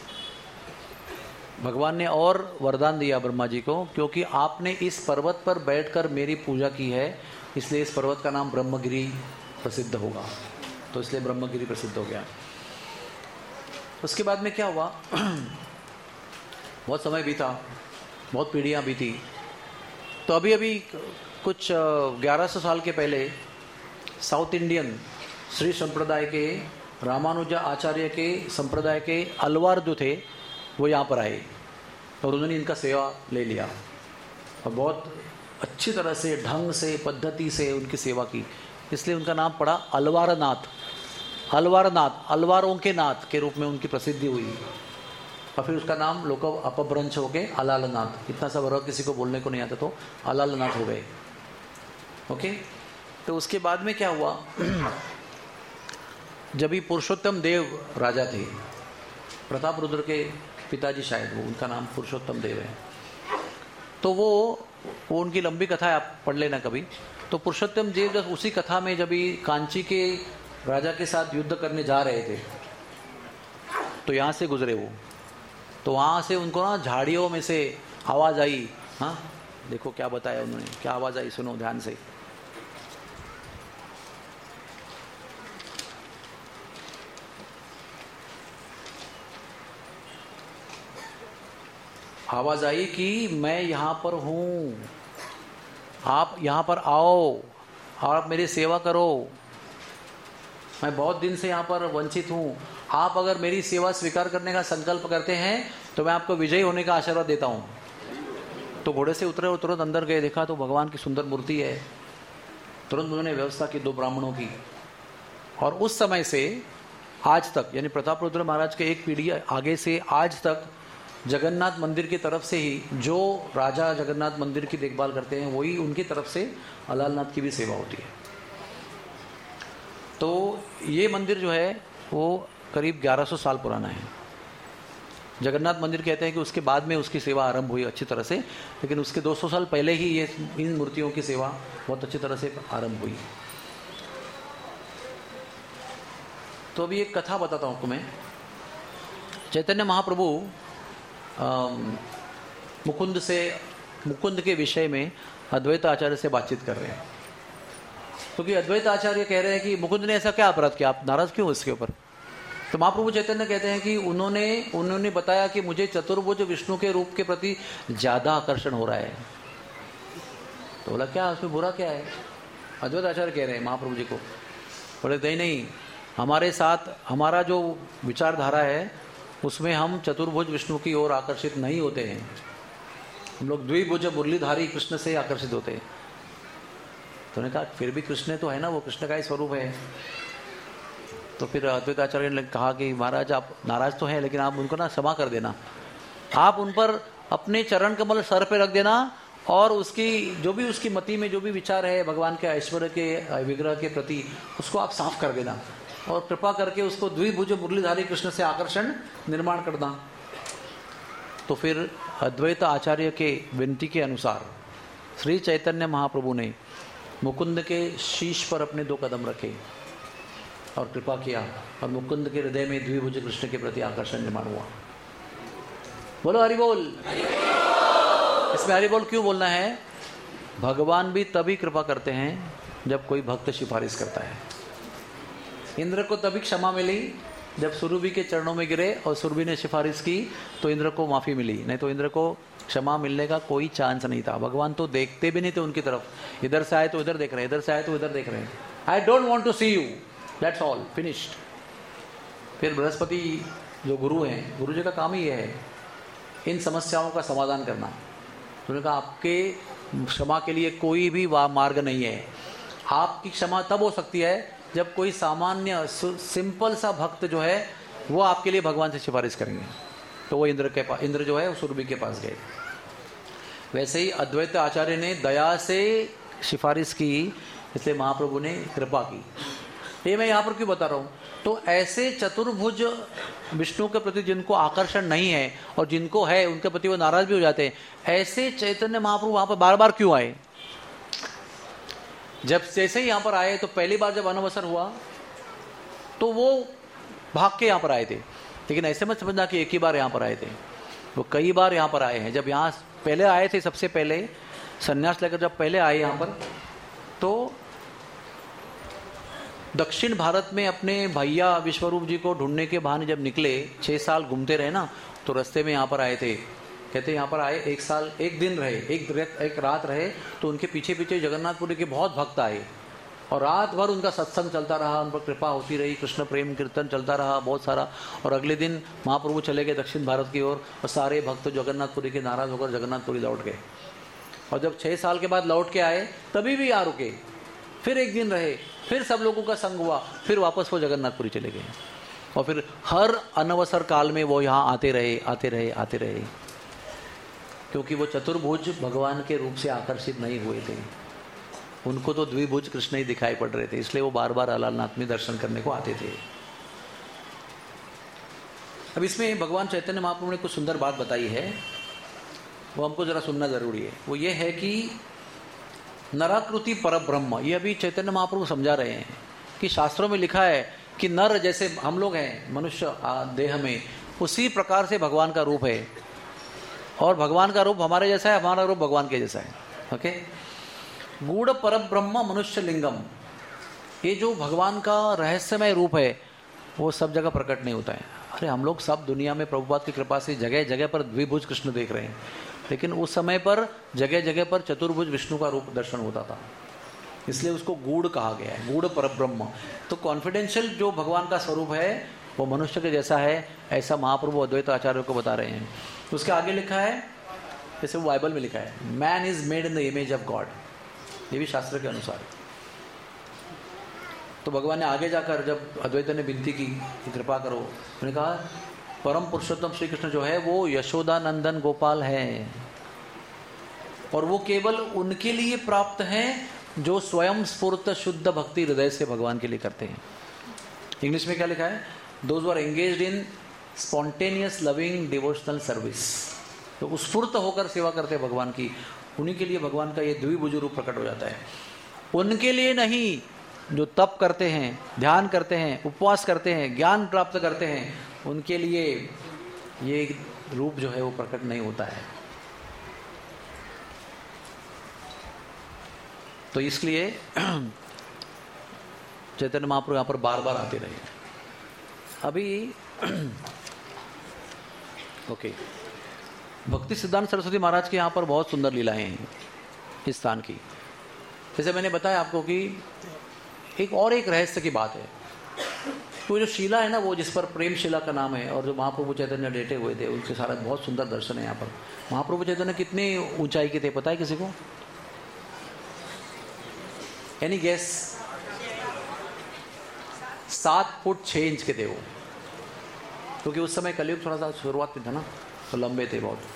भगवान ने और वरदान दिया ब्रह्मा जी को, क्योंकि आपने इस पर्वत पर बैठकर मेरी पूजा की है, इसलिए इस पर्वत का नाम ब्रह्मगिरी प्रसिद्ध होगा। तो इसलिए ब्रह्मगिरी प्रसिद्ध हो गया। उसके बाद में क्या हुआ? बहुत समय बीता, बहुत पीढ़ियाँ बीती। तो अभी अभी कुछ ग्यारह सौ साल के पहले साउथ इंडियन श्री संप्रदाय के रामानुजा आचार्य के संप्रदाय के अलवार जो थे वो यहाँ पर आए और उन्होंने इनका सेवा ले लिया और बहुत अच्छी तरह से, ढंग से, पद्धति से उनकी सेवा की। इसलिए उनका नाम पड़ा अलवारनाथ। अलवारनाथ, अलवारों के नाथ के रूप में उनकी प्रसिद्धि हुई और फिर उसका नाम लोग अपभ्रंश हो गए अलालनाथ। इतना सा वर्ग किसी को बोलने को नहीं आता तो अलालनाथ हो गए। ओके, तो उसके बाद में क्या हुआ? जब ही पुरुषोत्तम देव राजा थे, प्रताप रुद्र के पिताजी शायद, वो उनका नाम पुरुषोत्तम देव है, तो वो वो उनकी लंबी कथा है, आप पढ़ लेना कभी। तो पुरुषोत्तम देव जब उसी कथा में जब ही कांची के राजा के साथ युद्ध करने जा रहे थे तो यहाँ से गुजरे वो, तो वहाँ से उनको ना झाड़ियों में से आवाज़ आई। हाँ, देखो क्या बताया उन्होंने, क्या आवाज़ आई, सुनो ध्यान से। आवाज आई कि मैं यहाँ पर हूँ, आप यहाँ पर आओ, आप मेरी सेवा करो। मैं बहुत दिन से यहाँ पर वंचित हूँ, आप अगर मेरी सेवा स्वीकार करने का संकल्प करते हैं तो मैं आपको विजयी होने का आशीर्वाद देता हूँ। तो घोड़े से उतरे और तुरंत अंदर गए, देखा तो भगवान की सुंदर मूर्ति है। तुरंत उन्होंने व्यवस्था की दो ब्राह्मणों की, और उस समय से आज तक, यानी प्रताप रुद्र महाराज के एक पीढ़ी आगे से आज तक जगन्नाथ मंदिर की तरफ से ही जो राजा जगन्नाथ मंदिर की देखभाल करते हैं वही उनकी तरफ से अलालनाथ की भी सेवा होती है। तो ये मंदिर जो है वो करीब ग्यारह सौ साल पुराना है। जगन्नाथ मंदिर कहते हैं कि उसके बाद में उसकी सेवा आरंभ हुई अच्छी तरह से, लेकिन उसके दो सौ साल पहले ही ये इन मूर्तियों की सेवा बहुत अच्छी तरह से आरंभ हुई। तो अभी एक कथा बताता हूँ आपको मैं। चैतन्य महाप्रभु मुकुंद से मुकुंद के विषय में अद्वैत आचार्य से बातचीत कर रहे हैं, क्योंकि तो अद्वैत आचार्य कह रहे हैं कि मुकुंद ने ऐसा क्या अपराध किया, आप नाराज क्यों इसके ऊपर? तो महाप्रभु चैतन्य कहते हैं कि उन्होंने उन्होंने बताया कि मुझे चतुर्भुज विष्णु के रूप के प्रति ज्यादा आकर्षण हो रहा है। तो बोला क्या उसमें बुरा क्या है? अद्वैत आचार्य कह रहे हैं महाप्रभु जी को, बोले नहीं नहीं, हमारे साथ हमारा जो विचारधारा है उसमें हम चतुर्भुज विष्णु की ओर आकर्षित नहीं होते हैं, हम लोग द्विभुज मुरलीधारी कृष्ण से आकर्षित होते हैं। तो उन्होंने कहा फिर भी कृष्ण तो है ना, वो कृष्ण का ही स्वरूप है। तो फिर अद्वैत आचार्य ने कहा कि महाराज आप नाराज तो हैं, लेकिन आप उनको ना क्षमा कर देना, आप उन पर अपने चरण कमल सर पे रख देना और उसकी जो भी उसकी मति में जो भी विचार है भगवान के ऐश्वर्य के विग्रह के प्रति उसको आप साफ कर देना और कृपा करके उसको द्विभुज मुरलीधारी कृष्ण से आकर्षण निर्माण करना। तो फिर अद्वैत आचार्य के विनती के अनुसार श्री चैतन्य महाप्रभु ने मुकुंद के शीश पर अपने दो कदम रखे और कृपा किया और मुकुंद के हृदय में द्विभुज कृष्ण के प्रति आकर्षण निर्माण हुआ। बोलो हरि बोल। इसमें हरि बोल क्यों बोलना है? भगवान भी तभी कृपा करते हैं जब कोई भक्त सिफारिश करता है। इंद्र को तभी क्षमा मिली जब सुरभि के चरणों में गिरे और सुरभि ने सिफारिश की तो इंद्र को माफी मिली, नहीं तो इंद्र को क्षमा मिलने का कोई चांस नहीं था। भगवान तो देखते भी नहीं थे उनकी तरफ, इधर से आए तो इधर देख रहे हैं, इधर से आए तो इधर देख रहे हैं। I don't want to see you, that's all, finished. फिर बृहस्पति जो गुरु हैं, गुरु जी का काम ही ये है इन समस्याओं का समाधान करना। उन्होंने कहा आपके क्षमा के लिए कोई भी मार्ग नहीं है। आपकी क्षमा तब हो सकती है जब कोई सामान्य सिंपल सा भक्त जो है वो आपके लिए भगवान से सिफारिश करेंगे। तो वो इंद्र के पास, इंद्र जो है वो सुरभि के पास गए। वैसे ही अद्वैत आचार्य ने दया से सिफारिश की, इसलिए महाप्रभु ने कृपा की। ये मैं यहाँ पर क्यों बता रहा हूँ? तो ऐसे चतुर्भुज विष्णु के प्रति जिनको आकर्षण नहीं है और जिनको है उनके प्रति वो नाराज भी हो जाते हैं, ऐसे चैतन्य महाप्रभु वहां पर बार बार क्यों आए? जब जैसे ही यहाँ पर आए तो पहली बार जब अनवसर हुआ तो वो भाग के यहाँ पर आए थे, लेकिन ऐसे मत समझना कि एक ही बार यहाँ पर आए थे, वो कई बार यहाँ पर आए हैं। जब यहाँ पहले आए थे, सबसे पहले संन्यास लेकर जब पहले आए यहाँ पर, तो दक्षिण भारत में अपने भैया विश्वरूप जी को ढूंढने के बहाने जब निकले, छह साल घूमते रहे ना, तो रास्ते में यहाँ पर आए थे। कहते यहाँ पर आए, एक साल एक दिन रहे, एक एक रात रहे, तो उनके पीछे पीछे जगन्नाथपुरी के बहुत भक्त आए और रात भर उनका सत्संग चलता रहा, उन पर कृपा होती रही, कृष्ण प्रेम कीर्तन चलता रहा बहुत सारा। और अगले दिन महाप्रभु चले गए दक्षिण भारत की ओर और सारे भक्त जगन्नाथपुरी के नाराज होकर जगन्नाथपुरी लौट गए। और जब छः साल के बाद लौट के आए तभी भी आ रुके, फिर एक दिन रहे, फिर सब लोगों का संग हुआ, फिर वापस वो जगन्नाथपुरी चले गए। और फिर हर अनवसर काल में वो यहाँ आते रहे आते रहे आते रहे, क्योंकि वो चतुर्भुज भगवान के रूप से आकर्षित नहीं हुए थे। उनको तो द्विभुज कृष्ण ही दिखाई पड़ रहे थे, इसलिए वो बार बार अलालनाथ में दर्शन करने को आते थे। अब इसमें भगवान चैतन्य महाप्रभु ने कुछ सुंदर बात बताई है, वो हमको जरा सुनना जरूरी है। वो ये है कि नराकृति परब्रह्म, ये अभी चैतन्य महाप्रभु समझा रहे हैं कि शास्त्रों में लिखा है कि नर जैसे हम लोग हैं मनुष्य देह में, उसी प्रकार से भगवान का रूप है, और भगवान का रूप हमारे जैसा है, हमारा रूप भगवान के जैसा है। ओके, गूढ़ परब्रह्म मनुष्य लिंगम, ये जो भगवान का रहस्यमय रूप है वो सब जगह प्रकट नहीं होता है। अरे हम लोग सब दुनिया में प्रभुपाद की कृपा से जगह जगह पर द्विभुज कृष्ण देख रहे हैं, लेकिन उस समय पर जगह जगह पर चतुर्भुज विष्णु का रूप दर्शन होता था, इसलिए उसको गूढ़ कहा गया है, गूढ़ परब्रह्म। तो कॉन्फिडेंशियल जो भगवान का स्वरूप है वो मनुष्य के जैसा है, ऐसा महाप्रभु अद्वैत आचार्य को बता रहे हैं। उसके आगे लिखा है, जैसे वो बाइबल में लिखा है, man is made in the image of God, ये भी शास्त्र के अनुसार। तो भगवान ने आगे जाकर जब अद्वैत ने विनती की कि कृपा करो, उन्होंने कहा परम पुरुषोत्तम श्री कृष्ण जो है वो यशोदा नंदन गोपाल है, और वो केवल उनके लिए प्राप्त हैं जो स्वयं स्फूर्त शुद्ध भक्ति हृदय से भगवान के लिए करते हैं। इंग्लिश में क्या लिखा है? Those who are engaged in spontaneous loving devotional service, तो उत्स्फूर्त होकर सेवा करते हैं भगवान की, उन्हीं के लिए भगवान का ये द्विभुज रूप प्रकट हो जाता है। उनके लिए नहीं जो तप करते हैं, ध्यान करते हैं, उपवास करते हैं, ज्ञान प्राप्त करते हैं, उनके लिए ये रूप जो है वो प्रकट नहीं होता है। तो इसलिए चैतन्य महाप्रभु यहाँ पर बार बार आते रहे। अभी ओके, भक्ति सिद्धांत सरस्वती महाराज के यहाँ पर बहुत सुंदर लीलाएं हैं इस स्थान की। जैसे मैंने बताया आपको कि एक और एक रहस्य की बात है, तो जो शिला है ना, वो जिस पर प्रेम शिला का नाम है, और जो महाप्रभु चैतन्य लेटे हुए थे उनके सारा बहुत सुंदर दर्शन है यहाँ पर। महाप्रभु चैतन्य कितनी ऊंचाई के थे पता है किसी को? Any guess? सात फुट छह इंच के थे वो, क्योंकि उस समय कलयुग थोड़ा सा शुरुआत में था ना, तो लंबे थे बहुत।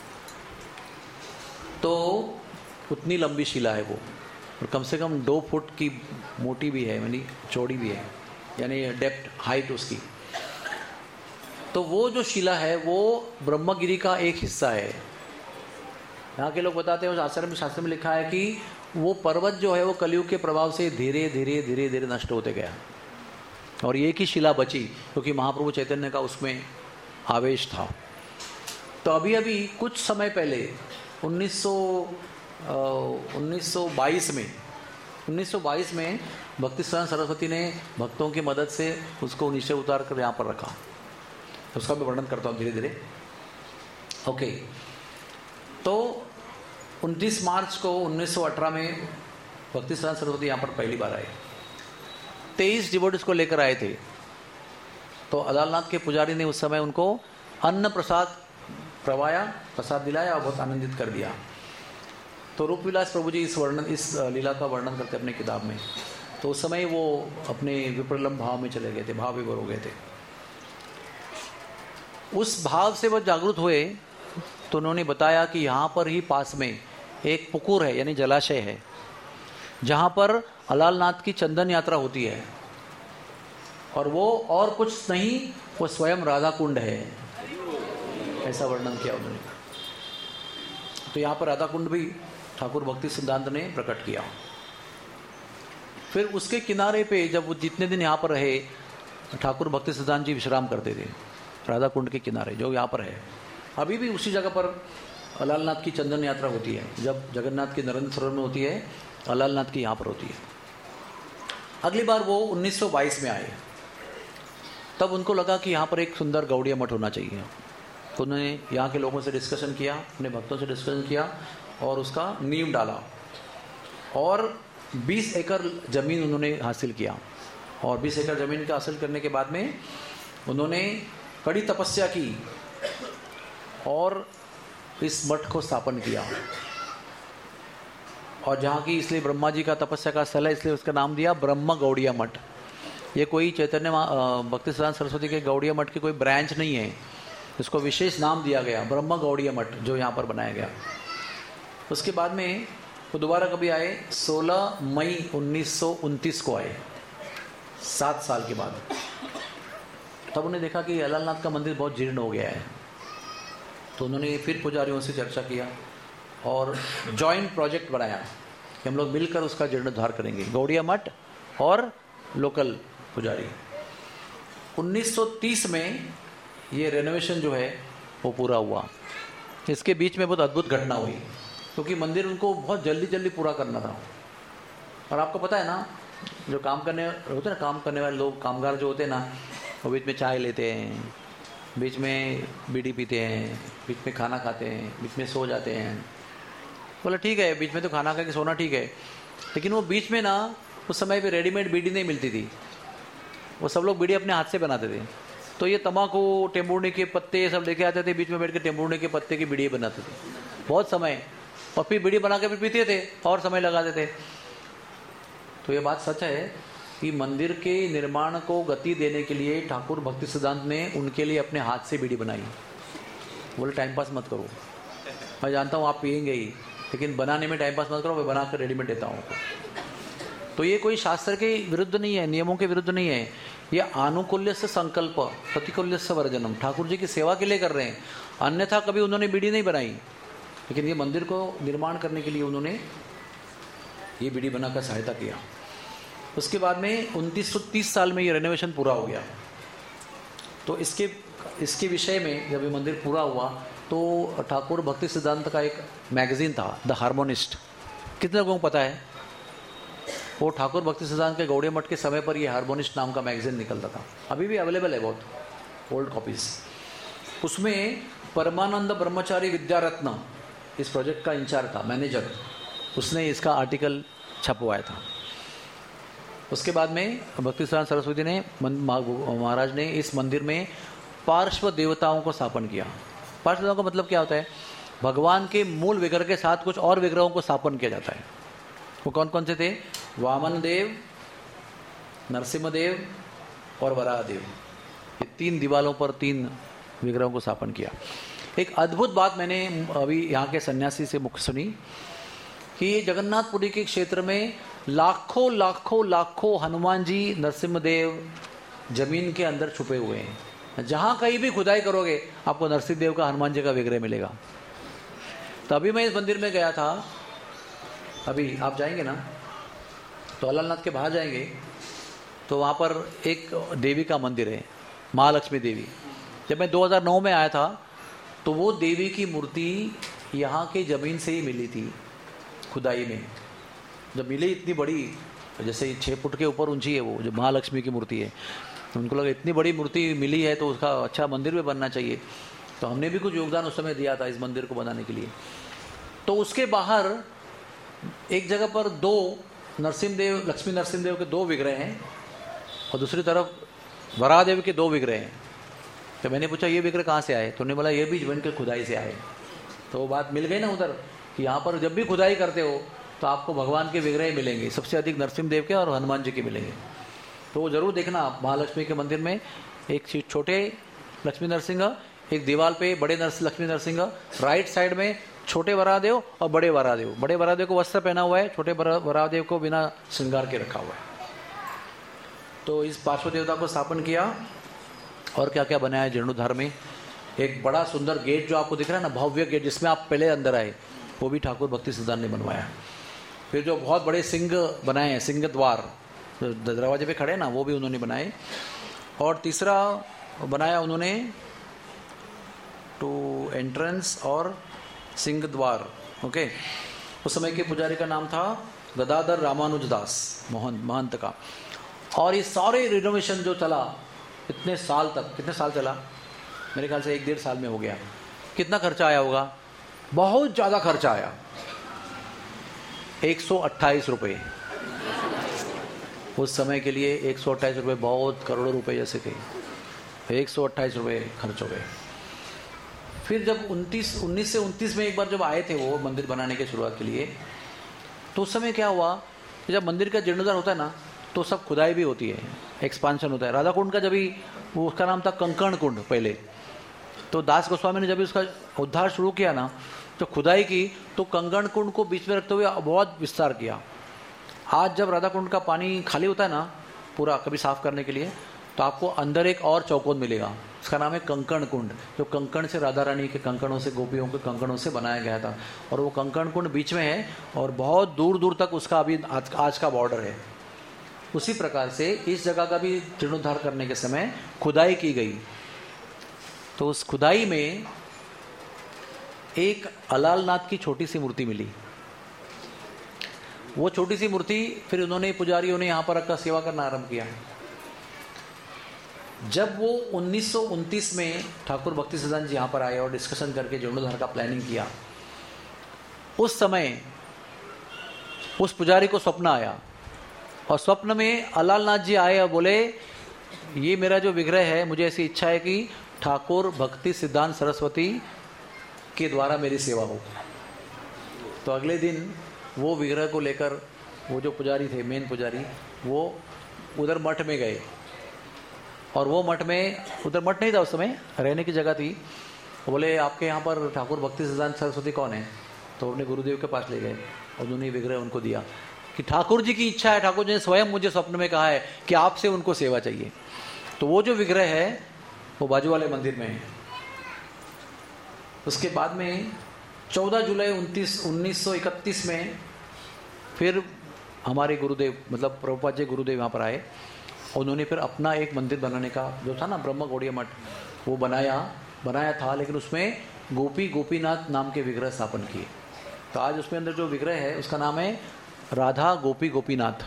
तो उतनी लंबी शिला है वो, और कम से कम दो फुट की मोटी भी है, यानी चौड़ी भी है, यानी डेप्थ हाइट उसकी। तो वो जो शिला है वो ब्रह्मगिरी का एक हिस्सा है। यहाँ के लोग बताते हैं, उस आश्रम में शास्त्र में लिखा है कि वो पर्वत जो है वो कलयुग के प्रभाव से धीरे धीरे धीरे धीरे नष्ट होते गया, और एक ही शिला बची क्योंकि महाप्रभु चैतन्य का उसमें आवेश था। तो अभी अभी कुछ समय पहले उन्नीस सौ उन्नीस सौ बाईस में उन्नीस सौ बाईस में भक्तिसिद्धांत सरस्वती ने भक्तों की मदद से उसको नीचे उतार कर यहाँ पर रखा। तो उसका भी वर्णन करता हूँ धीरे धीरे। ओके, तो उनतीस मार्च को उन्नीस सौ अठारह में भक्तिसिद्धांत सरस्वती यहाँ पर पहली बार आए। तेईस डिवोटीज को लेकर आए थे। तो अदालनाथ के पुजारी ने उस समय उनको अन्न प्रसाद प्रवाया, प्रसाद दिलाया और बहुत आनंदित कर दिया। तो रूपविलास प्रभु जी इस वर्णन इस लीला का वर्णन करते अपने किताब में। तो उस समय वो अपने विप्रलम्ब भाव में चले गए थे, भाव विभोर हो गए थे। उस भाव से वो जागृत हुए तो उन्होंने बताया कि यहाँ पर ही पास में एक पुकुर है, यानी जलाशय है, जहाँ पर अलालनाथ की चंदन यात्रा होती है, और वो और कुछ नहीं, वो स्वयं राधा कुंड है, ऐसा वर्णन किया उन्होंने। तो यहाँ पर राधा कुंड भी ठाकुर भक्ति सिद्धांत ने प्रकट किया। फिर उसके किनारे पे जब वो जितने दिन यहाँ पर रहे, ठाकुर भक्ति सिद्धांत जी विश्राम करते थे राधा कुंड के किनारे, जो यहाँ पर है। अभी भी उसी जगह पर अलालनाथ की चंदन यात्रा होती है। जब जगन्नाथ की नरेंद्र सरोवर में होती है, अलालनाथ की यहाँ पर होती है। अगली बार वो उन्नीस सौ बाईस में आए। तब उनको लगा कि यहाँ पर एक सुंदर गौड़िया मठ होना चाहिए। तो उन्होंने यहाँ के लोगों से डिस्कशन किया, अपने भक्तों से डिस्कशन किया और उसका नींव डाला। और बीस एकड़ ज़मीन उन्होंने हासिल किया। और बीस एकड़ ज़मीन का हासिल करने के बाद में उन्होंने कड़ी तपस्या की और इस मठ को स्थापन किया। और जहाँ की इसलिए ब्रह्मा जी का तपस्या का स्थल है, इसलिए उसका नाम दिया ब्रह्म गौड़िया मठ। ये कोई चैतन्य भक्ति सिद्धांत सरस्वती के गौड़िया मठ की कोई ब्रांच नहीं है, इसको विशेष नाम दिया गया ब्रह्म गौड़िया मठ, जो यहाँ पर बनाया गया। उसके बाद में वो दोबारा कभी आए, सोलह मई उन्नीस सौ उनतीस को आए, सात साल के बाद। तब उन्हें देखा कि अलालनाथ का मंदिर बहुत जीर्ण हो गया है। तो उन्होंने फिर पुजारियों से चर्चा किया और जॉइंट प्रोजेक्ट बनाया कि हम लोग मिलकर उसका जीर्णोद्धार करेंगे, गौड़िया मठ और लोकल पुजारी। उन्नीस सौ तीस में ये रेनोवेशन जो है वो पूरा हुआ। इसके बीच में बहुत अद्भुत घटना हुई, क्योंकि मंदिर उनको बहुत जल्दी जल्दी पूरा करना था। और आपको पता है ना, जो काम करने होते हैं ना, काम करने वाले लोग, कामगार जो होते हैं ना, वो बीच में चाय लेते हैं, बीच में बीड़ी पीते हैं, बीच में खाना खाते हैं, बीच में सो जाते हैं। बोला ठीक है, बीच में तो खाना खा के सोना ठीक है, लेकिन वो बीच में ना उस समय पे रेडीमेड बीड़ी नहीं मिलती थी। वो सब लोग बीड़ी अपने हाथ से बनाते थे। तो ये तम्बाकू, टेम्बूर्णी के पत्ते सब लेके आते थे, बीच में बैठ के टेम्बूर्णी के पत्ते की बीड़ी बनाते थे बहुत समय, और फिर बीड़ी बना के फिर पीते थे और समय लगाते थे। तो ये बात सच है कि मंदिर के निर्माण को गति देने के लिए ठाकुर भक्ति सिद्धांत ने उनके लिए अपने हाथ से बीड़ी बनाई। बोले टाइम पास मत करो, मैं जानता हूँ आप पियेंगे ही, लेकिन बनाने में टाइम पास मत करो, मैं बना कर रेडीमेड देता हूँ। तो ये कोई शास्त्र के विरुद्ध नहीं है, नियमों के विरुद्ध नहीं है, ये आनुकूल्य से संकल्प, प्रतिकूल्य से वर्जनम, ठाकुर जी की सेवा के लिए कर रहे हैं। अन्यथा कभी उन्होंने बीड़ी नहीं बनाई, लेकिन ये मंदिर को निर्माण करने के लिए उन्होंने ये बीड़ी बनाकर सहायता किया। उसके बाद में उनतीस सौ तीस साल में ये रेनोवेशन पूरा हो गया। तो इसके इसके विषय में जब ये मंदिर पूरा हुआ तो ठाकुर भक्ति सिद्धांत का एक मैगजीन था, द हार्मोनिस्ट। कितने लोगों को पता है? वो ठाकुर भक्ति सिद्धांत के गौड़िया मठ के समय पर ये हार्मोनिस्ट नाम का मैगजीन निकलता था। अभी भी अवेलेबल है बहुत ओल्ड कॉपीज। उसमें परमानंद ब्रह्मचारी विद्यारत्न इस प्रोजेक्ट का इंचार्ज था, मैनेजर, उसने इसका आर्टिकल छपवाया था। उसके बाद में भक्ति सिद्धांत सरस्वती ने महाराज ने इस मंदिर में पार्श्व देवताओं को स्थापन किया। पार्श्व देवताओं का मतलब क्या होता है? भगवान के मूल विग्रह के साथ कुछ और विग्रहों को स्थापन किया जाता है। वो कौन कौन से थे? वामन देव, नरसिम्ह देव और वराह देव। ये तीन दीवालों पर तीन विग्रहों को स्थापन किया। एक अद्भुत बात मैंने अभी यहाँ के सन्यासी से मुख सुनी कि जगन्नाथपुरी के क्षेत्र में लाखों लाखों लाखों हनुमान जी, नरसिम्ह देव जमीन के अंदर छुपे हुए हैं। जहां कहीं भी खुदाई करोगे आपको नरसिम्ह देव का, हनुमान जी का विग्रह मिलेगा। तो अभी मैं इस मंदिर में गया था, अभी आप जाएंगे ना तो अलालनाथ के बाहर जाएंगे तो वहाँ पर एक देवी का मंदिर है, महालक्ष्मी देवी। जब मैं दो हज़ार नौ में आया था तो वो देवी की मूर्ति यहाँ की ज़मीन से ही मिली थी खुदाई में। जब मिली इतनी बड़ी, जैसे छः फुट के ऊपर ऊंची है वो जो महालक्ष्मी की मूर्ति है, तो उनको लगा इतनी बड़ी मूर्ति मिली है तो उसका अच्छा मंदिर भी बनना चाहिए। तो हमने भी कुछ योगदान उस समय दिया था इस मंदिर को बनाने के लिए। तो उसके बाहर एक जगह पर दो नरसिंहदेव, लक्ष्मी नरसिंहदेव के दो विग्रह हैं और दूसरी तरफ वराहदेव के दो विग्रह हैं। तो मैंने पूछा ये विग्रह कहाँ से आए? तो उन्होंने बोला ये भी जीवन के खुदाई से आए। तो वो बात मिल गई ना उधर कि यहाँ पर जब भी खुदाई करते हो तो आपको भगवान के विग्रह मिलेंगे, सबसे अधिक नरसिंहदेव के और हनुमान जी के मिलेंगे। तो वो जरूर देखना आप महालक्ष्मी के मंदिर में एक छोटे लक्ष्मी नरसिंह, एक दीवार पे बड़े नरस लक्ष्मी नरसिंह, राइट साइड में छोटे वराहदेव और बड़े वराहदेव। बड़े वराहदेव को वस्त्र पहना हुआ है, छोटे वराहदेव को बिना श्रृंगार के रखा हुआ है। तो इस पार्श्व देवता को स्थापन किया। और क्या क्या बनाया है जीर्णोद्धार में? एक बड़ा सुंदर गेट जो आपको दिख रहा है ना, भव्य गेट जिसमें आप पहले अंदर आए, वो भी ठाकुर भक्ति सिद्धांत ने बनवाया। फिर जो बहुत बड़े सिंह बनाए हैं, सिंह द्वार दरवाजे पे खड़े ना, वो भी उन्होंने बनाए। और तीसरा बनाया उन्होंने टू एंट्रेंस और सिंह द्वार। ओके, उस समय के पुजारी का नाम था गदाधर रामानुज दास मोहन महंत का। और ये सारे रिनोवेशन जो चला इतने साल तक, कितने साल चला? मेरे ख्याल से एक डेढ़ साल में हो गया। कितना खर्चा आया होगा? बहुत ज़्यादा खर्चा आया, एक सौ अट्ठाईस रुपये। उस समय के लिए एक सौ अट्ठाईस रुपये बहुत करोड़ों रुपए जैसे थे। एक सौ अट्ठाईस रुपये खर्च हो गए। फिर जब उनतीस उन्नीस से उनतीस में एक बार जब आए थे वो मंदिर बनाने की शुरुआत के लिए, तो उस समय क्या हुआ कि जब मंदिर का जीर्णोद्धार होता है ना, तो सब खुदाई भी होती है, एक्सपांशन होता है। राधा कुंड का जब भी, वो उसका नाम था कंकण कुंड पहले, तो दास गोस्वामी ने जब उसका उद्धार शुरू किया ना, तो खुदाई की, तो कंकण कुंड को बीच में रखते हुए बहुत विस्तार किया। आज जब राधा कुंड का पानी खाली होता है ना पूरा कभी साफ करने के लिए, तो आपको अंदर एक और चौकोन मिलेगा, उसका नाम है कंकण कुंड, जो कंकण से राधा रानी के कंकणों से, गोपियों के कंकणों से बनाया गया था। और वो कंकण कुंड बीच में है और बहुत दूर दूर तक उसका अभी आज, आज का बॉर्डर है। उसी प्रकार से इस जगह का भी जीर्णोद्धार करने के समय खुदाई की गई। तो उस खुदाई में एक अलालनाथ की छोटी सी मूर्ति मिली। वो छोटी सी मूर्ति फिर उन्होंने, पुजारियों ने यहाँ पर रखकर सेवा करना आरंभ किया। जब वो उन्नीस सौ उनतीस में ठाकुर भक्ति सिद्धांत जी यहाँ पर आए और डिस्कशन करके जीर्णोद्धार का प्लानिंग किया, उस समय उस पुजारी को स्वप्न आया और स्वप्न में अलालनाथ जी आए और बोले ये मेरा जो विग्रह है, मुझे ऐसी इच्छा है कि ठाकुर भक्ति सिद्धांत सरस्वती के द्वारा मेरी सेवा हो। तो अगले दिन वो विग्रह को लेकर वो जो पुजारी थे, मेन पुजारी, वो उधर मठ में गए। और वो मठ में, उधर मठ नहीं था उस समय, रहने की जगह थी। बोले आपके यहाँ पर ठाकुर भक्ति सिद्धांत सरस्वती कौन है? तो अपने गुरुदेव के पास ले गए और उन्होंने विग्रह उनको दिया कि ठाकुर जी की इच्छा है, ठाकुर जी ने स्वयं मुझे स्वप्न में कहा है कि आपसे उनको सेवा चाहिए। तो वो जो विग्रह है वो बाजू वाले मंदिर में है। उसके बाद में चौदह जुलाई उनतीस उन्नीस सौ इकतीस में फिर हमारे गुरुदेव, मतलब प्रभुपाद जी गुरुदेव यहाँ पर आए। उन्होंने फिर अपना एक मंदिर बनाने का जो था ना, ब्रह्म गौड़ीय मठ, वो बनाया बनाया था, लेकिन उसमें गोपी गोपीनाथ नाम के विग्रह स्थापन किए। तो आज उसमें अंदर जो विग्रह है उसका नाम है राधा गोपी गोपीनाथ।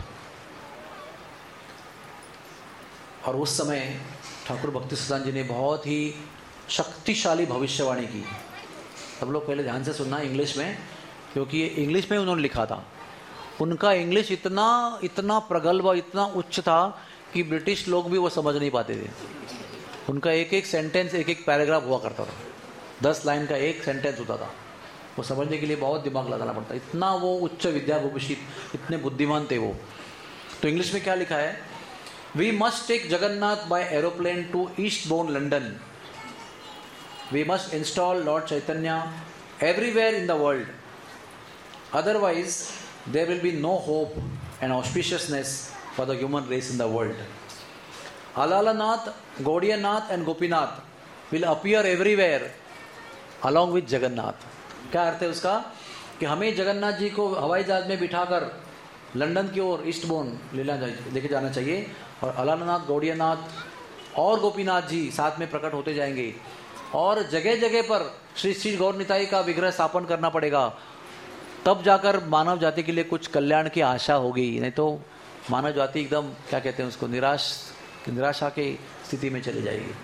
और उस समय ठाकुर भक्ति सिद्धांत जी ने बहुत ही शक्तिशाली भविष्यवाणी की। सब लोग पहले ध्यान से सुनना इंग्लिश में, क्योंकि ये इंग्लिश में उन्होंने लिखा था। उनका इंग्लिश इतना इतना प्रगल्भ, इतना उच्च था कि ब्रिटिश लोग भी वो समझ नहीं पाते थे। उनका एक एक सेंटेंस, एक एक पैराग्राफ हुआ करता था, दस लाइन का एक सेंटेंस होता था। वो समझने के लिए बहुत दिमाग लगाना पड़ता, इतना वो उच्च विद्या भूषित, इतने बुद्धिमान थे वो। तो इंग्लिश में क्या लिखा है? We must take Jagannath by aeroplane to Eastbourne London. We must install lord Chaitanya everywhere in the world, otherwise there will be no hope and auspiciousness for the human race in the world. Alalanath, Gaudiyanath and Gopinath will appear everywhere along with Jagannath. क्या अर्थ है उसका? कि हमें जगन्नाथ जी को हवाई जहाज में बिठाकर लंदन की ओर ईस्टबोर्न लेके जाना चाहिए, और अलालनाथ, गौड़ियानाथ और गोपीनाथ जी साथ में प्रकट होते जाएंगे। और जगह जगह पर श्री श्री गौर निताई का विग्रह स्थापन करना पड़ेगा, तब जाकर मानव जाति के लिए कुछ कल्याण की आशा होगी। नहीं तो मानव जाति एकदम क्या कहते हैं उसको, निराश निराशा की स्थिति में चली जाएगी।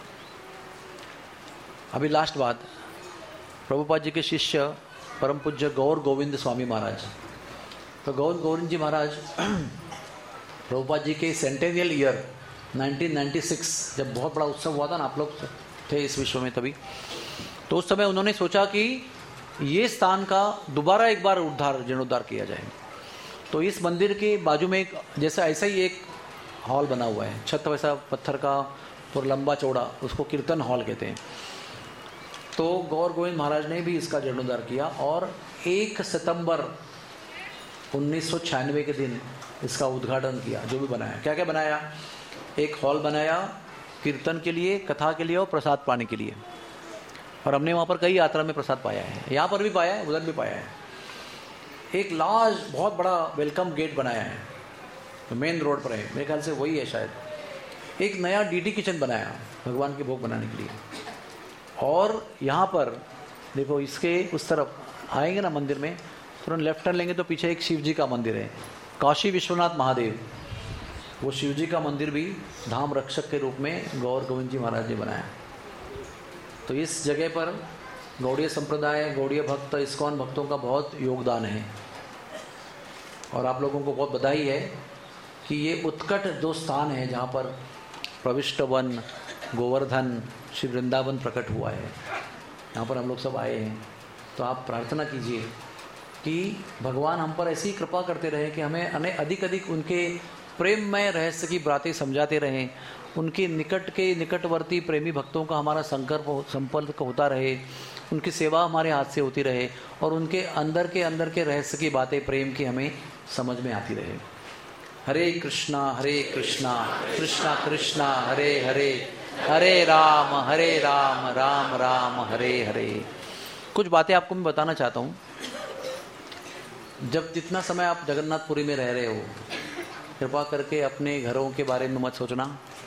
अभी लास्ट बात, प्रभुपाद जी के शिष्य परम पूज्य गौर गोविंद स्वामी महाराज। तो गौर गोविंद जी महाराज प्रभुपाद जी के centennial year nineteen ninety six, जब बहुत बड़ा उत्सव हुआ था ना, आप लोग थे इस विश्व में तभी, तो उस समय उन्होंने सोचा कि ये स्थान का दोबारा एक बार उद्धार जीर्णोद्धार किया जाए। तो इस मंदिर के बाजू में एक जैसा ऐसा ही एक हॉल बना हुआ है, छत वैसा पत्थर का और लंबा चौड़ा, उसको कीर्तन हॉल कहते हैं। तो गौर गोविंद महाराज ने भी इसका जीर्णोद्धार किया और एक सितंबर उन्नीस सौ छियानवे के दिन इसका उद्घाटन किया। जो भी बनाया, क्या क्या बनाया, एक हॉल बनाया कीर्तन के लिए, कथा के लिए और प्रसाद पाने के लिए। और हमने वहाँ पर कई यात्रा में प्रसाद पाया है, यहाँ पर भी पाया है, उधर भी पाया है। एक लार्ज बहुत बड़ा वेलकम गेट बनाया है, तो मेन रोड पर है, मेरे ख्याल से वही है शायद। एक नया डीडी किचन बनाया भगवान के भोग बनाने के लिए। और यहाँ पर देखो, इसके उस तरफ आएंगे ना मंदिर में, तुरंत लेफ्ट टर्न लेंगे तो पीछे एक शिव जी का मंदिर है, काशी विश्वनाथ महादेव। वो शिव जी का मंदिर भी धाम रक्षक के रूप में गौर गोविंद जी महाराज ने बनाया। तो इस जगह पर गौड़ीय संप्रदाय, गौड़ीय भक्त, इस्कॉन भक्तों का बहुत योगदान है। और आप लोगों को बहुत बधाई है कि ये उत्कट दो स्थान है जहाँ पर प्रविष्ट वन, गोवर्धन, श्री वृंदावन प्रकट हुआ है। यहाँ पर हम लोग सब आए हैं। तो आप प्रार्थना कीजिए कि भगवान हम पर ऐसी कृपा करते रहे कि हमें अने अधिक अधिक उनके प्रेममय रहस्य की बातें समझाते रहें, उनके निकट के निकटवर्ती प्रेमी भक्तों का हमारा संकल्प संपर्क होता रहे, उनकी सेवा हमारे हाथ से होती रहे और उनके अंदर के अंदर के रहस्य की बातें प्रेम की हमें समझ में आती रहे। हरे कृष्णा हरे कृष्णा कृष्णा कृष्णा हरे हरे, हरे राम हरे राम राम राम हरे हरे। कुछ बातें आपको मैं बताना चाहता हूँ। जब जितना समय आप जगन्नाथपुरी में रह रहे हो, कृपा करके अपने घरों के बारे में मत सोचना,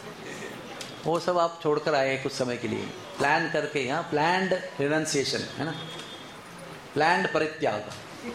वो सब आप छोड़कर आए हैं कुछ समय के लिए, प्लान करके। यहाँ प्लान्ड रिनंसिएशन है ना, प्लान्ड परित्याग।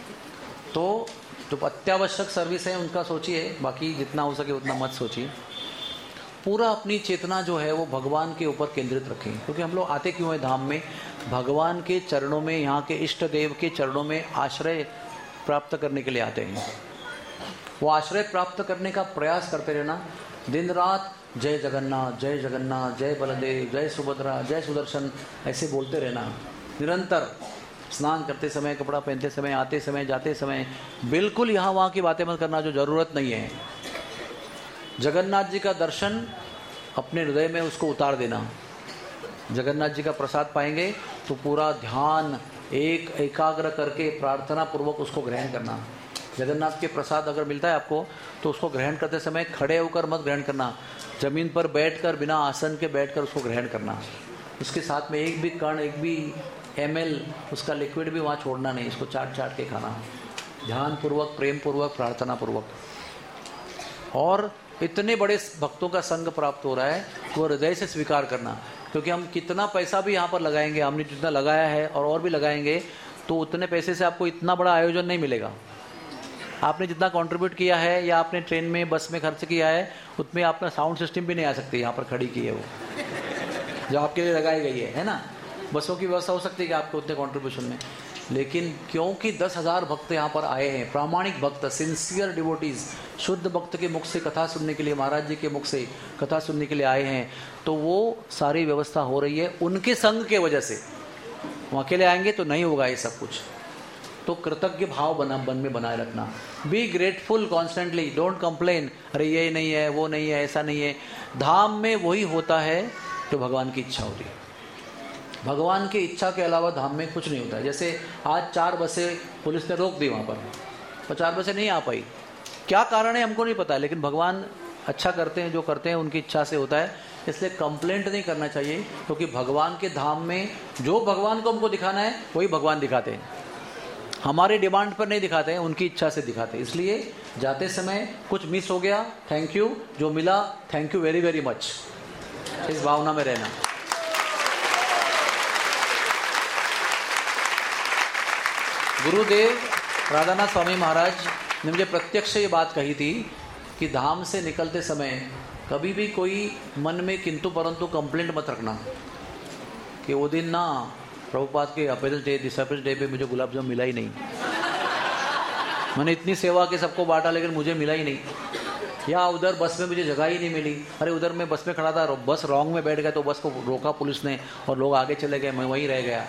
तो जो अत्यावश्यक सर्विस है उनका सोचिए, बाकी जितना हो सके उतना मत सोचिए। पूरा अपनी चेतना जो है वो भगवान के ऊपर केंद्रित रखें, क्योंकि हम लोग आते क्यों हैं धाम में, भगवान के चरणों में, यहाँ के इष्ट देव के चरणों में आश्रय प्राप्त करने के लिए आते हैं। वो आश्रय प्राप्त करने का प्रयास करते रहना, दिन रात जय जगन्नाथ जय जगन्नाथ, जय बलदेव, जय सुभद्रा, जय सुदर्शन, ऐसे बोलते रहना निरंतर। स्नान करते समय, कपड़ा पहनते समय, आते समय, जाते समय, बिल्कुल यहाँ वहाँ की बातें मत करना जो जरूरत नहीं है। जगन्नाथ जी का दर्शन अपने हृदय में उसको उतार देना। जगन्नाथ जी का प्रसाद पाएंगे तो पूरा ध्यान एक एकाग्र करके प्रार्थना पूर्वक उसको ग्रहण करना। जगन्नाथ के प्रसाद अगर मिलता है आपको तो उसको ग्रहण करते समय खड़े होकर मत ग्रहण करना, जमीन पर बैठकर, बिना आसन के बैठकर उसको ग्रहण करना। उसके साथ में एक भी कण, एक भी एम एल उसका लिक्विड भी वहाँ छोड़ना नहीं, इसको चाट चाट के खाना, ध्यान पूर्वक, प्रेम पूर्वक, प्रार्थना पूर्वक। और इतने बड़े भक्तों का संग प्राप्त हो रहा है वो हृदय से स्वीकार करना, क्योंकि हम कितना पैसा भी यहाँ पर लगाएंगे, हमने जितना लगाया है और और भी लगाएंगे, तो उतने पैसे से आपको इतना बड़ा आयोजन नहीं मिलेगा। आपने जितना कंट्रीब्यूट किया है या आपने ट्रेन में, बस में खर्च किया है, उतने आपका साउंड सिस्टम भी नहीं आ सकती यहाँ पर खड़ी की है वो जो आपके लिए लगाई गई है, है ना। बसों की व्यवस्था हो सकती है कि आपके उतने कंट्रीब्यूशन में, लेकिन क्योंकि दस हजार भक्त यहाँ पर आए हैं, प्रामाणिक भक्त, सिंसियर डिवोटीज, शुद्ध भक्त के मुख से कथा सुनने के लिए, महाराज जी के मुख से कथा सुनने के लिए आए हैं, तो वो सारी व्यवस्था हो रही है उनके संग के वजह से। वो अकेले आएंगे तो नहीं होगा ये सब कुछ। तो कृतज्ञ भाव बना मन में बनाए रखना, be grateful constantly, don't complain, अरे ये नहीं है, वो नहीं है, ऐसा नहीं है। धाम में वही होता है जो भगवान की इच्छा होती है। भगवान की इच्छा के अलावा धाम में कुछ नहीं होता है। जैसे आज चार बसें पुलिस ने रोक दी वहाँ पर, तो चार बसें नहीं आ पाई, क्या कारण है हमको नहीं पता, लेकिन भगवान अच्छा करते हैं, जो करते हैं उनकी इच्छा से होता है। इसलिए कंप्लेंट नहीं करना चाहिए, क्योंकि भगवान के धाम में जो भगवान को हमको दिखाना है वही भगवान दिखाते हैं, हमारे डिमांड पर नहीं दिखाते हैं, उनकी इच्छा से दिखाते हैं। इसलिए जाते समय कुछ मिस हो गया, थैंक यू, जो मिला thank you very very much, इस भावना में रहना। गुरुदेव राधानाथ स्वामी महाराज ने मुझे प्रत्यक्ष ये बात कही थी कि धाम से निकलते समय कभी भी कोई मन में किंतु परंतु कंप्लेंट मत रखना कि वो दिन ना प्रभुपाद के अपेरल डे डिसअपेरल डे पे मुझे गुलाब जामुन मिला ही नहीं, मैंने इतनी सेवा के सबको बांटा लेकिन मुझे मिला ही नहीं, या उधर बस में मुझे जगह ही नहीं मिली, अरे उधर मैं बस में खड़ा था, बस रॉन्ग में बैठ गया तो बस को रोका पुलिस ने और लोग आगे चले गए, मैं वहीं रह गया।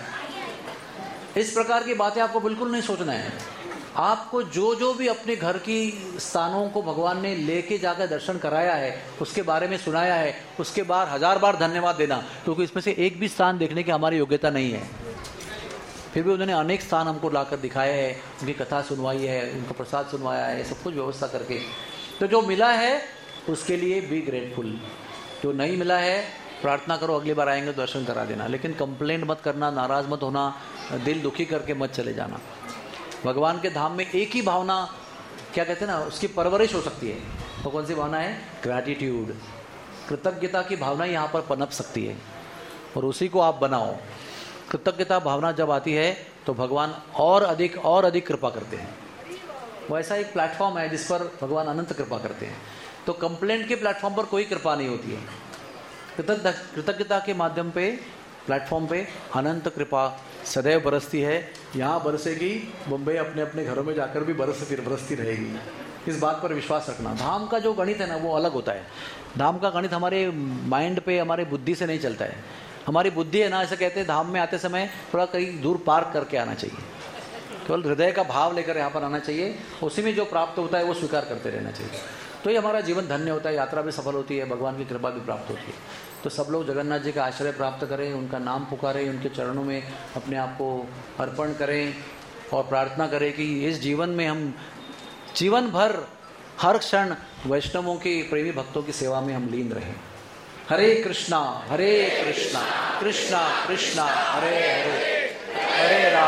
इस प्रकार की बातें आपको बिल्कुल नहीं सोचना है। आपको जो जो भी अपने घर की स्थानों को भगवान ने लेके जाकर दर्शन कराया है, उसके बारे में सुनाया है, उसके बाद हजार बार धन्यवाद देना, क्योंकि इसमें से एक भी स्थान देखने की हमारी योग्यता नहीं है, फिर भी उन्होंने अनेक स्थान हमको लाकर दिखाए हैं, उनकी कथा सुनवाई है, उनका प्रसाद सुनवाया है, सब कुछ व्यवस्था करके। तो जो मिला है उसके लिए बी ग्रेटफुल, जो नहीं मिला है प्रार्थना करो अगली बार आएंगे तो दर्शन करा देना, लेकिन कंप्लेंट मत करना, नाराज मत होना, दिल दुखी करके मत चले जाना। भगवान के धाम में एक ही भावना, क्या कहते हैं ना, उसकी परवरिश हो सकती है। तो कौन सी भावना है? ग्रैटिट्यूड, कृतज्ञता की भावना यहाँ पर पनप सकती है और उसी को आप बनाओ। कृतज्ञता भावना जब आती है तो भगवान और अधिक और अधिक कृपा करते हैं। वो ऐसा एक प्लेटफॉर्म है जिस पर भगवान अनंत कृपा करते हैं। तो कंप्लेंट के प्लेटफॉर्म पर कोई कृपा नहीं होती है, कृतज्ञता के माध्यम पे प्लेटफॉर्म पे अनंत कृपा सदैव बरसती है। यहाँ बरसेगी, मुंबई अपने अपने घरों में जाकर भी बरसती बरसती रहेगी। इस बात पर विश्वास रखना। धाम का जो गणित है ना वो अलग होता है। धाम का गणित हमारे माइंड पे, हमारे बुद्धि से नहीं चलता है। हमारी बुद्धि है ना, ऐसे कहते हैं धाम में आते समय थोड़ा कहीं दूर पार्क करके आना चाहिए, केवल हृदय का भाव लेकर यहाँ पर आना चाहिए, उसी में जो प्राप्त होता है वो स्वीकार करते रहना चाहिए। तो ये हमारा जीवन धन्य होता है, यात्रा भी सफल होती है, भगवान की कृपा भी प्राप्त होती है। तो सब लोग जगन्नाथ जी का आश्रय प्राप्त करें, उनका नाम पुकारें, उनके चरणों में अपने आप को अर्पण करें और प्रार्थना करें कि इस जीवन में हम जीवन भर हर क्षण वैष्णवों के प्रेमी भक्तों की सेवा में हम लीन रहें। हरे कृष्णा हरे कृष्णा कृष्णा कृष्णा हरे हरे, हरे